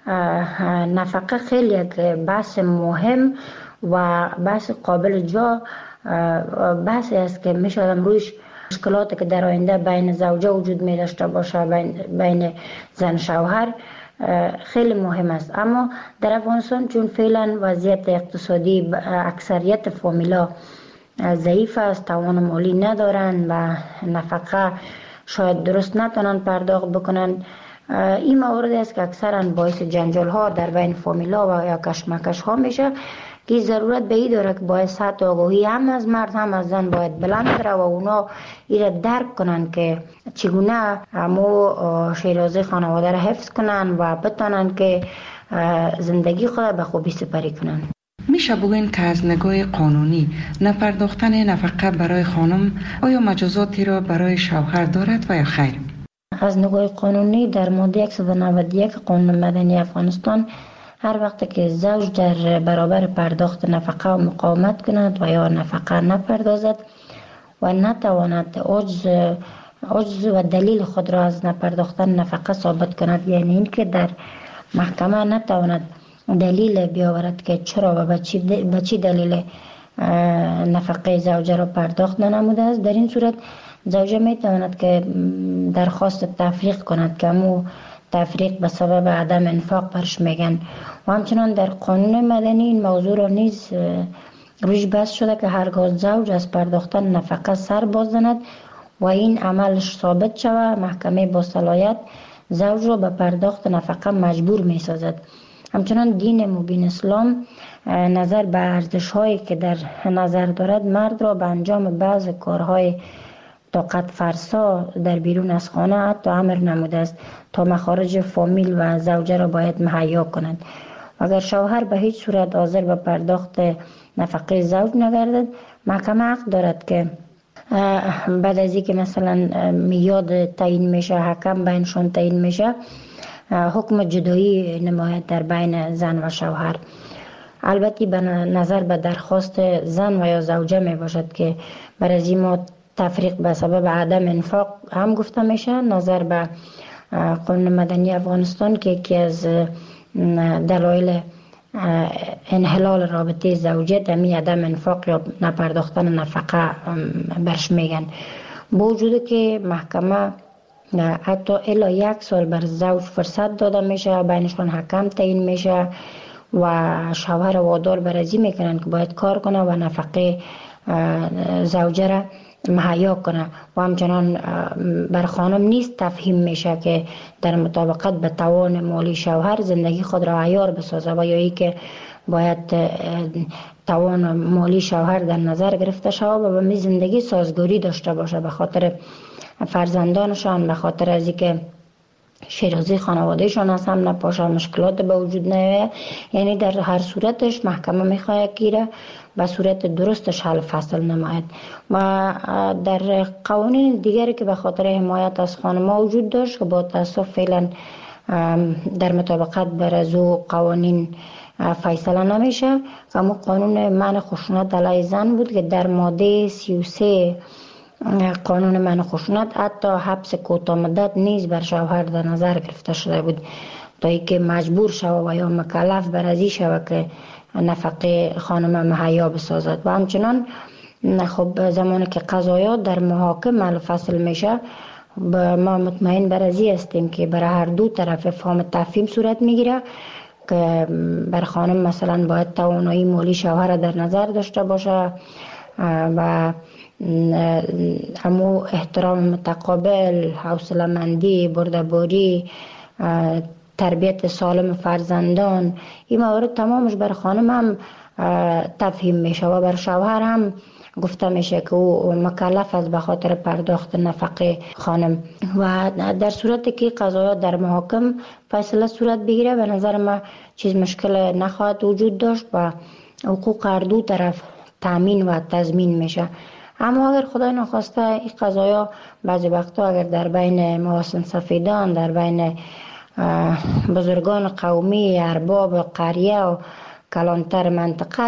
نفقه خیلی یک بحث مهم و بحث قابل جا بحثی است که میشه آدم رویش مشکلاتی که در آینده بین زوجه وجود می داشته باشه بین, بین زن شوهر خیلی مهم است. اما در افغانستان چون فعلا وضعیت اقتصادی اکثریت فامیلا ضعیف است، توان مالی ندارن و نفقه شاید درست نتونن پرداخت بکنن، این موارد است که اکثرا باعث جنجال ها در بین فامیلا و یا کشمکش ها میشه که ضرورت به این داره که باید سطح آگاهی هم از مرد هم از زن باید بلند بره و اونا ایره درک کنن که چگونه همو شیرازه خانواده را حفظ کنن و بتانن که زندگی خود به خوبی سپری کنن. میشه بگوین که از نگاه قانونی نپرداختن نفقه برای خانم آیا مجازاتی را برای شوهر دارد و یا خیر؟ از نگاه قانونی در ماده صد و نود و یک قانون مدنی افغانستان هر وقت که زوج در برابر پرداخت نفقه و مقاومت کند و یا نفقه نپردازد و نتواند عجز عجز و دلیل خود را از نپرداختن نفقه ثابت کند، یعنی اینکه در محکمه نتواند دلیل بیاورد که چرا و به چی دلیل نفقه زوجه را پرداخت ننموده است، در این صورت زوجه می تواند که درخواست تفریق کند که امو تفریق به سبب عدم انفاق برش میگن. و همچنان در قانون مدنی این موضوع را نیز روش بحث شده که هرگاه زوج از پرداختن نفقه سر باز زند و این عملش ثابت شود، محکمه با صلاحیت زوج را به پرداخت نفقه مجبور می سازد. همچنان دین مبین اسلام نظر به ارزش هایی که در نظر دارد مرد را به انجام بعض کارهای طاقت فرسا در بیرون از خانه حتی امر نموده است تا مخارج فامیل و زوجه را باید مهیا کنند. اگر شوهر به هیچ صورت حاضر به پرداخت نفقه زوج نگردد، محکمه حق دارد که بعد از اینکه مثلا میاد تعیین میشه، حکم بینشون تعیین میشه، حکم جدایی نماید در بین زن و شوهر. البته به نظر به درخواست زن و یا زوجه می باشد که برای ما تفریق به سبب عدم انفاق هم گفته میشه. نظر به قانون مدنی افغانستان که یکی از دلایل انحلال رابطه زوجیت همی عدم انفاق یا نپرداختن نفقه برش میگن. با وجود که محکمه حتی الا یک سال بر زوج فرصت داده میشه، بینشون حکم تعیین میشه و شوهر وادار برازی میکنن که باید کار کنه و نفقه زوجه را مهیا کنه و همچنان بر خانم نیست تفهیم میشه که در مطابقت به توان مالی شوهر زندگی خود را عیار بسازه و یا ای که باید توان مالی شوهر در نظر گرفته شود و به می زندگی سازگاری داشته باشه به خاطر فرزندانشان، به خاطر از اینکه شیرازی خانوادهشان از هم نپاشه، مشکلات به وجود نیاید. یعنی در هر صورتش محکمه میخواهد که به صورت درستش حل فصل نماید. و در قوانین دیگری که به خاطر حمایت از خانم‌ها وجود داشت که با تاسف فعلا در مطابقت بر از او قوانین فیصله نمیشه، اما قانون منع خشونت علیه زن بود که در ماده سی و سه قانون منع خشونت حتی حبس کوتاه مدت نیز بر شوهر در نظر گرفته شده بود. تا اینکه مجبور شود و یا مکلف بر ازی شود که نفقه خانم مهیا بسازد. و همچنان خب زمانی که قضایات در محاکم حل فصل میشه، ما مطمئن بر ازی هستیم که برای هر دو طرف فهم تفهیم صورت میگیره که بر خانم مثلا باید توانایی مالی شوهر در نظر داشته باشه و همو احترام متقابل، حوصله مندی، بردباری، تربیت سالم فرزندان، این موارد تمامش بر خانم هم تفهیم میشه و بر شوهر هم گفته میشه که او مکلف است به خاطر پرداخت نفقه خانم. و در صورتی که قضایا در محاکم فیصله صورت بگیره، به نظر ما چیز مشکل نخواهد وجود داشت و حقوق هر دو طرف تامین و تضمین میشه. اما اگر خدای نخواسته این قضایا بعضی وقتا اگر در بین مواسن سفیدان، در بین بزرگان قومی، ارباب قریه و کلانتر منطقه،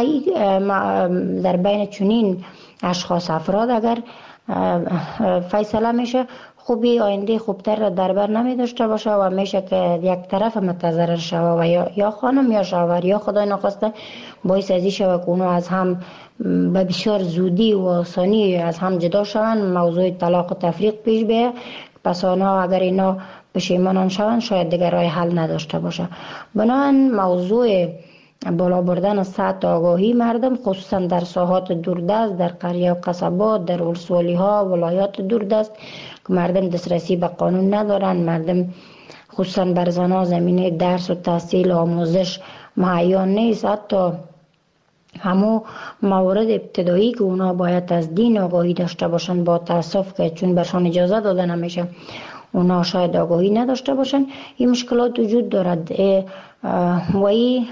در بین چنین اشخاص افراد اگر فیصله میشه، خوبی آینده خوبتر را در بر نمی داشته باشه و میشه که یک طرف متضرر شوه و یا, یا خانم یا شوهر یا خدای نخواسته باعث ازی شوه که اونو از هم به بسیار زودی و آسانی از هم جدا شوند، موضوع طلاق و تفریق پیش بیه. پس آنها اگر اینا پشیمان شوند شاید دیگر راه حل نداشته باشه. بنابراین موضوع بالا بردن سطح آگاهی مردم، خصوصا در ساحات دوردست، در قریه و قصبات، در ولسوالی ها، ولایات دوردست که مردم دسترسی به قانون ندارن، مردم خصوصا بر زنها زمینه درس و تحصیل و آموزش مهیا نیست. حتی همو موارد ابتدایی که اونا باید از دین آگاهی داشته باشن، با تاسف که چون برشان اجازه داده نمیشه اونا شاید آگاهی نداشته باشن، این مشکلات وجود دارد. و این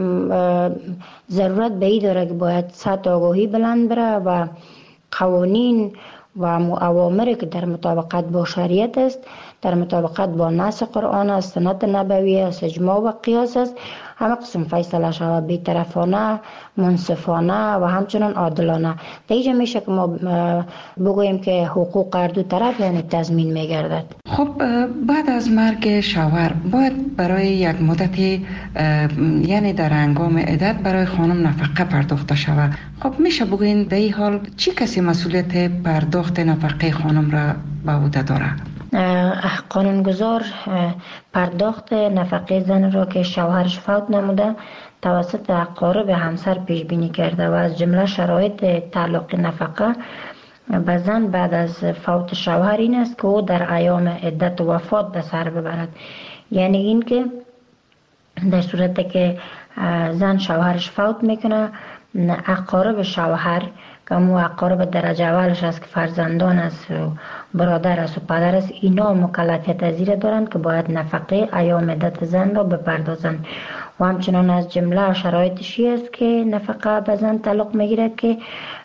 ضرورت به این داره که باید سطح آگاهی بلند بره و قوانین و اوامری که در مطابقت با شریعت است، در مطابقت با نص قرآن است، سنت نبوی است، اجماع و قیاس است، همه قسم فیصله شود، بی‌طرفانه، منصفانه و همچنان عادلانه. دیگه میشه که ما بگوییم که حقوق هر دو طرف یعنی تضمین میگردد. خب بعد از مرگ شوهر باید برای یک مدتی یعنی در هنگام عدت برای خانم نفقه پرداخته شود. خب میشه بگوین در این حال چی کسی مسئولیت پرداخت نفقه خانم را به عهده داره؟ قانونگذار پرداخت نفقه زن را که شوهرش فوت نموده توسط اقارب همسر پیش بینی کرده و از جمله شرایط تعلق نفقه به زن بعد از فوت شوهر این است که او در ایام عدت و وفات به سر ببرد. یعنی این که در صورتی که زن شوهرش فوت میکنه، اقارب شوهر که مو اقارب درجه اولش است که فرزندان است و برادر است و پدر است، اینا مکلفیت پذیر دارند که باید نفقه ایام عدت زن را بپردازند. و همچنان از جمله شرایطشی است که نفقه به زن تعلق میگیرد که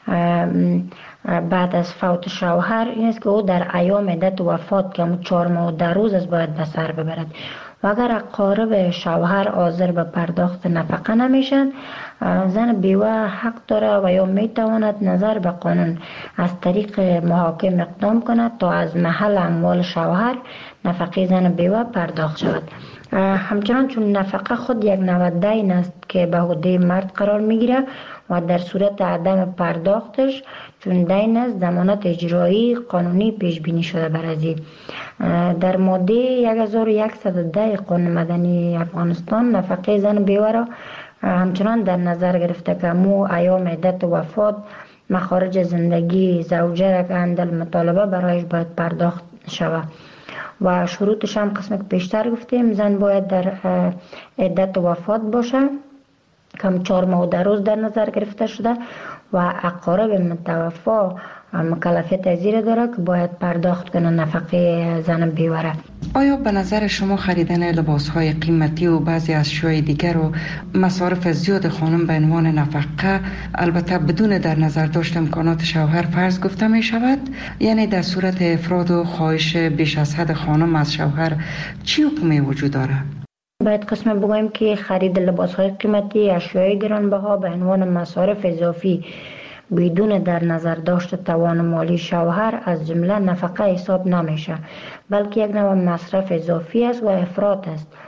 بعد از فوت شوهر این است که او در ایام عدت و وفات که همون چهار ماه و ده روز است باید به سر ببرد. و اگر اقارب شوهر حاضر به پرداخت نفقه نمیشن، زن بیوه حق داره و یا میتواند نظر به قانون از طریق محاکم اقدام کند تا از محل اموال شوهر نفقه زن بیوه پرداخت شود. همچنان چون نفقه خود یک نوع دین است که به عهده مرد قرار میگیره و در صورت عدم پرداختش چون دین است ضمانت اجرایی قانونی پیش بینی شده بر ازی. در ماده هزار و صد و ده قانون مدنی افغانستان نفقه زن بیوه را همچنان در نظر گرفته که مو ایام عدت و وفات مخارج زندگی زوجه را که اندل مطالبه برایش باید پرداخت شود و شروطش هم قسم که پیشتر گفتیم زن باید در عدت و وفات باشه کم چهار ماه و ده روز در نظر گرفته شده و اقارب متوفا مکلفیت پذیر داره که باید پرداخت کنه نفقه زن بیوه. آیا به نظر شما خریدن لباس‌های قیمتی و بعضی اشیاء دیگر و مصارف زیاد خانم به عنوان نفقه البته بدون در نظر داشت امکانات شوهر فرض گفته می شود؟ یعنی در صورت افراد و خواهش بیش از حد خانم از شوهر چی حکمی وجود داره؟ باید قسم بگویم که خرید لباس‌های قیمتی، اشیاء گرانبها به عنوان مصارف اضافی بدون در نظر داشت توان مالی شوهر از جمله نفقه حساب نمیشه، بلکه یک نوع مصرف اضافی است و افراط است.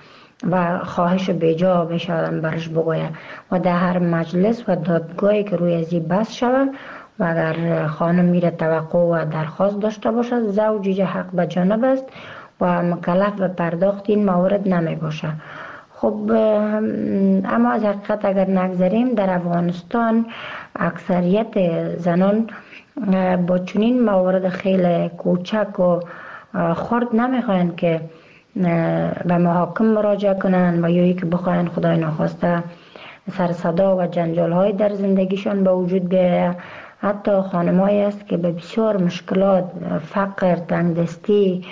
و خواهش بیجا بشن برش بگویه و در هر مجلس و دادگاهی که روی ازی بس شود و اگر خانم میره توقع و درخواست داشته باشد زوج حق به جانب است و مکلف به پرداخت این موارد نمی باشه. خب اما از حقیقت اگر نگذاریم در افغانستان اکثریت زنان با چنین موارد خیلی کوچک و خرد نمیخواین که به محاکم مراجعه کنن و یا که بخواین خدای ناخواسته سر صدا و جنجال های در زندگیشان به وجود بیاید. حتی خانمایی است که به بسیار مشکلات، فقر، تنگدستی،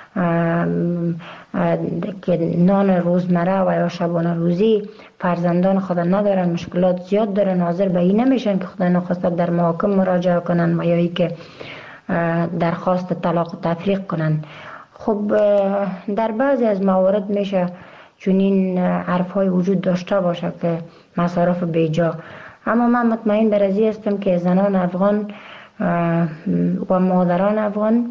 که نان روزمره و یا شبانه روزی فرزندان خود ندارن، مشکلات زیاد دارن، حاضر به این نمیشن که خدا نخواسته در محاکم مراجعه کنن و یا ای که درخواست طلاق و تفریق کنن. خب در بعضی از موارد میشه چنین حرف های وجود داشته باشه که مصارف بیجا، اما من مطمئن بر ازی هستم که زنان افغان و مادران افغان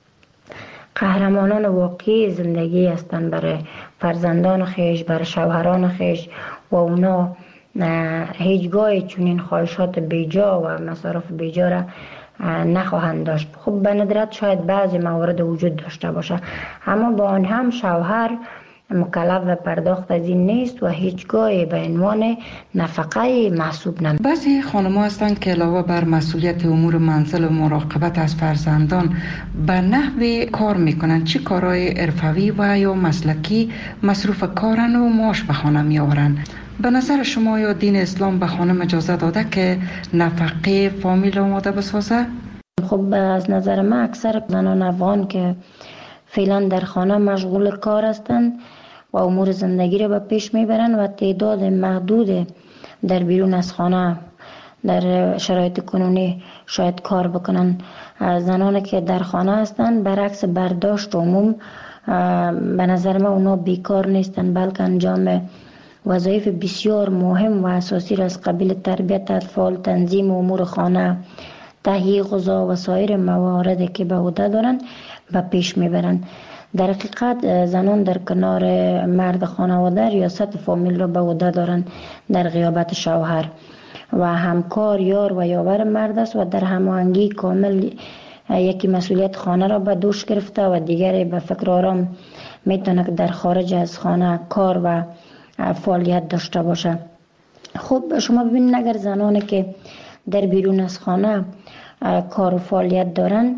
قهرمانان واقعی زندگی هستند برای فرزندان خیش، برای شوهران خیش و اونا هیچگاه چنین خواهشات بیجا و مصارف بیجا را نخواهند داشت. خب به ندرت شاید بعضی موارد وجود داشته باشه، اما با آن هم شوهر مکلف به پرداخت از این نیست و هیچگاه به عنوان نفقه محسوب نمی. بعضی خانم‌ها هستند که علاوه بر مسئولیت امور منزل و مراقبت از فرزندان به نحوی کار میکنن، چه کارهای حرفوی و یا مسلکی مصروف کارن و معاش به خانه میآورن. به نظر شما یا دین اسلام به خانم اجازه داده که نفقه فامیل آماده بسازه؟ خب از نظر من اکثر زنان افغان که فعلا در خانه مشغول کار هستند و امور زندگی را به پیش میبرند و تعداد محدود در بیرون از خانه در شرایط کنونی شاید کار بکنن. زنانی که در خانه هستند برعکس برداشت عموم به نظر من اونا بیکار نیستند، بلکه انجام وظایف بسیار مهم و اساسی را از قبیل تربیت اطفال، تنظیم امور خانه، تهیه غذا و سایر مواردی که به عهده دارند به پیش میبرند. در حقیقت زنان در کنار مرد خانواده ریاست فامیل را به عهده دارند در غیابت شوهر و همکار، یار و یاور مرد است و در هماهنگی کامل یکی مسئولیت خانه را به دوش گرفته و دیگری به فکر آرام میتونه که در خارج از خانه کار و فعالیت داشته باشه. خب شما ببینید اگر زنانی که در بیرون از خانه کار و فعالیت دارن،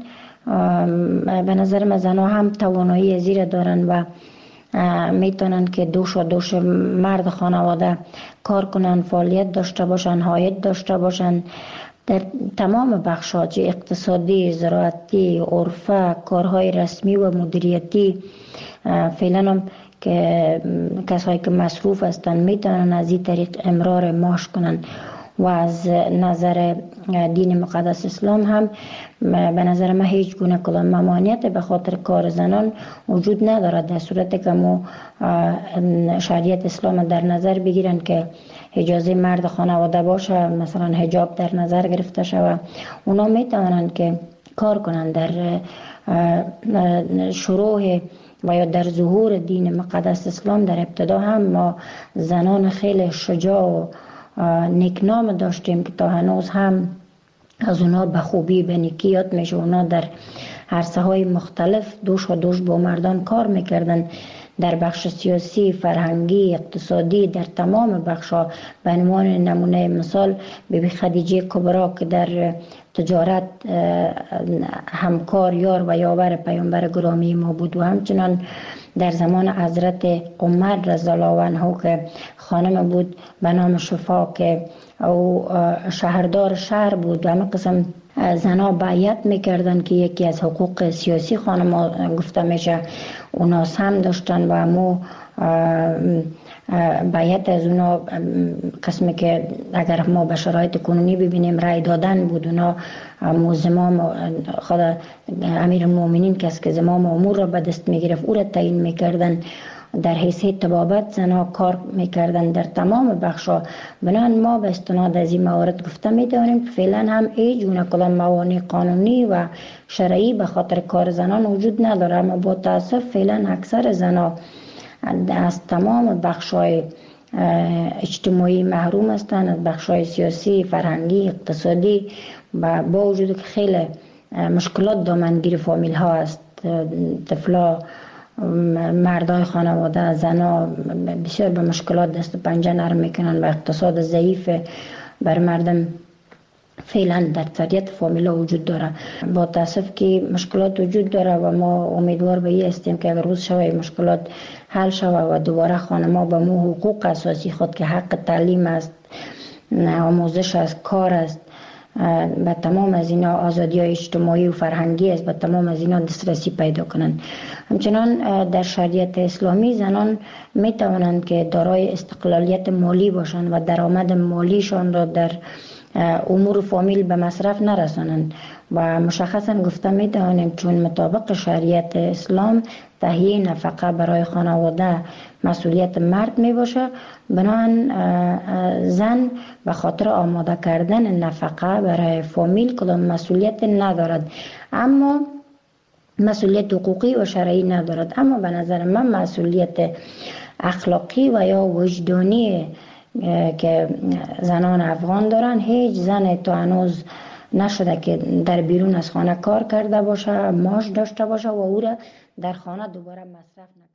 به نظر من زنها هم توانایی زیر دارن و میتونن که دوش و دوش مرد خانواده کار کنن، فعالیت داشته باشن، عاید داشته باشن در تمام بخش‌ها، چه اقتصادی، زراعتی، عرفه، کارهای رسمی و مدیریتی. فعلا هم که کسایی که مصروف هستند میتونن از این طریق امرار معاش کنن و از نظر دین مقدس اسلام هم به نظر من هیچ گونه کدام ممانعت به خاطر کار زنان وجود ندارد، در صورتی که ما شریعت اسلام در نظر بگیرن که اجازه مرد خانواده باشه، مثلا حجاب در نظر گرفته شود، اونا میتونن که کار کنن. در شروع و یا در ظهور دین مقدس اسلام در ابتدا هم ما زنان خیلی شجاع و نیکنام داشتیم که تا هنوز هم از اونا به خوبی به نیکی یاد میشه. اونا در عرصه های مختلف دوش و دوش با مردان کار میکردن، در بخش سیاسی، فرهنگی، اقتصادی، در تمام بخش ها. به عنوان نمونه مثال بیبی خدیجه کبرا که در تجارت همکار، یار و یاور پیامبر گرامی ما بود و همچنان در زمان حضرت عمر رضی الله عنه که خانم بود به نام شفا که او شهردار شهر بود و همه قسم زنها بیعت میکردن که یکی از حقوق سیاسی خانم گفته میشه اونا هم داشتن و همو بیعت از اونا قسمی که اگر ما به شرایط کنونی ببینیم رای دادن بود. اونا زمام خود امیر المؤمنین کس که زمام امور را به دست میگرفت او را تعیین میکردن. در حیثیت طبابت زنها کار میکردن در تمام بخشا. بنان ما به استناد از این موارد گفته میدانیم که فعلا هم هیچ گونه کدام موانع قانونی و شرعی به خاطر کار زنان وجود نداره، اما با تاسف فعلا اکثر زنها از تمام بخش‌های اجتماعی محروم هستند، از بخش‌های سیاسی، فرهنگی، اقتصادی، و با وجود که خیلی مشکلات دامنگیر فامیل ها است، طفلا، مردای خانواده، زنا بسیار به مشکلات دست و پنجه نرم میکنن و اقتصاد ضعیف بر مردم فعلا در اکثریت فامیلا وجود داره. با تاسف که مشکلات وجود داره و ما امیدوار به این هستیم که اگر روز شوه مشکلات حل شوه و دوباره خانما به مو حقوق اساسی خود که حق تعلیم است، آموزش است، کار است، به تمام از اینا آزادی های اجتماعی و فرهنگی است، به تمام از اینا دسترسی پیدا کنند. همچنان در شریعت اسلامی زنان می توانند که دارای استقلالیت مالی باشند و درآمد مالیشان را در امور فامیل به مصرف نرسانند و مشخصا گفته می توانیم چون مطابق شریعت اسلام تهیه نفقه برای خانواده مسئولیت مرد می باشه، بنابراین زن به خاطر آماده کردن نفقه برای فامیل کدام مسئولیت ندارد، اما مسئولیت حقوقی و شرعی ندارد. اما به نظر من مسئولیت اخلاقی و یا وجدانی که زنان افغان دارن، هیچ زن تا هنوز نشده که در بیرون از خانه کار کرده باشه، معاش داشته باشه و او را در خانه دوباره مصرف نکنه.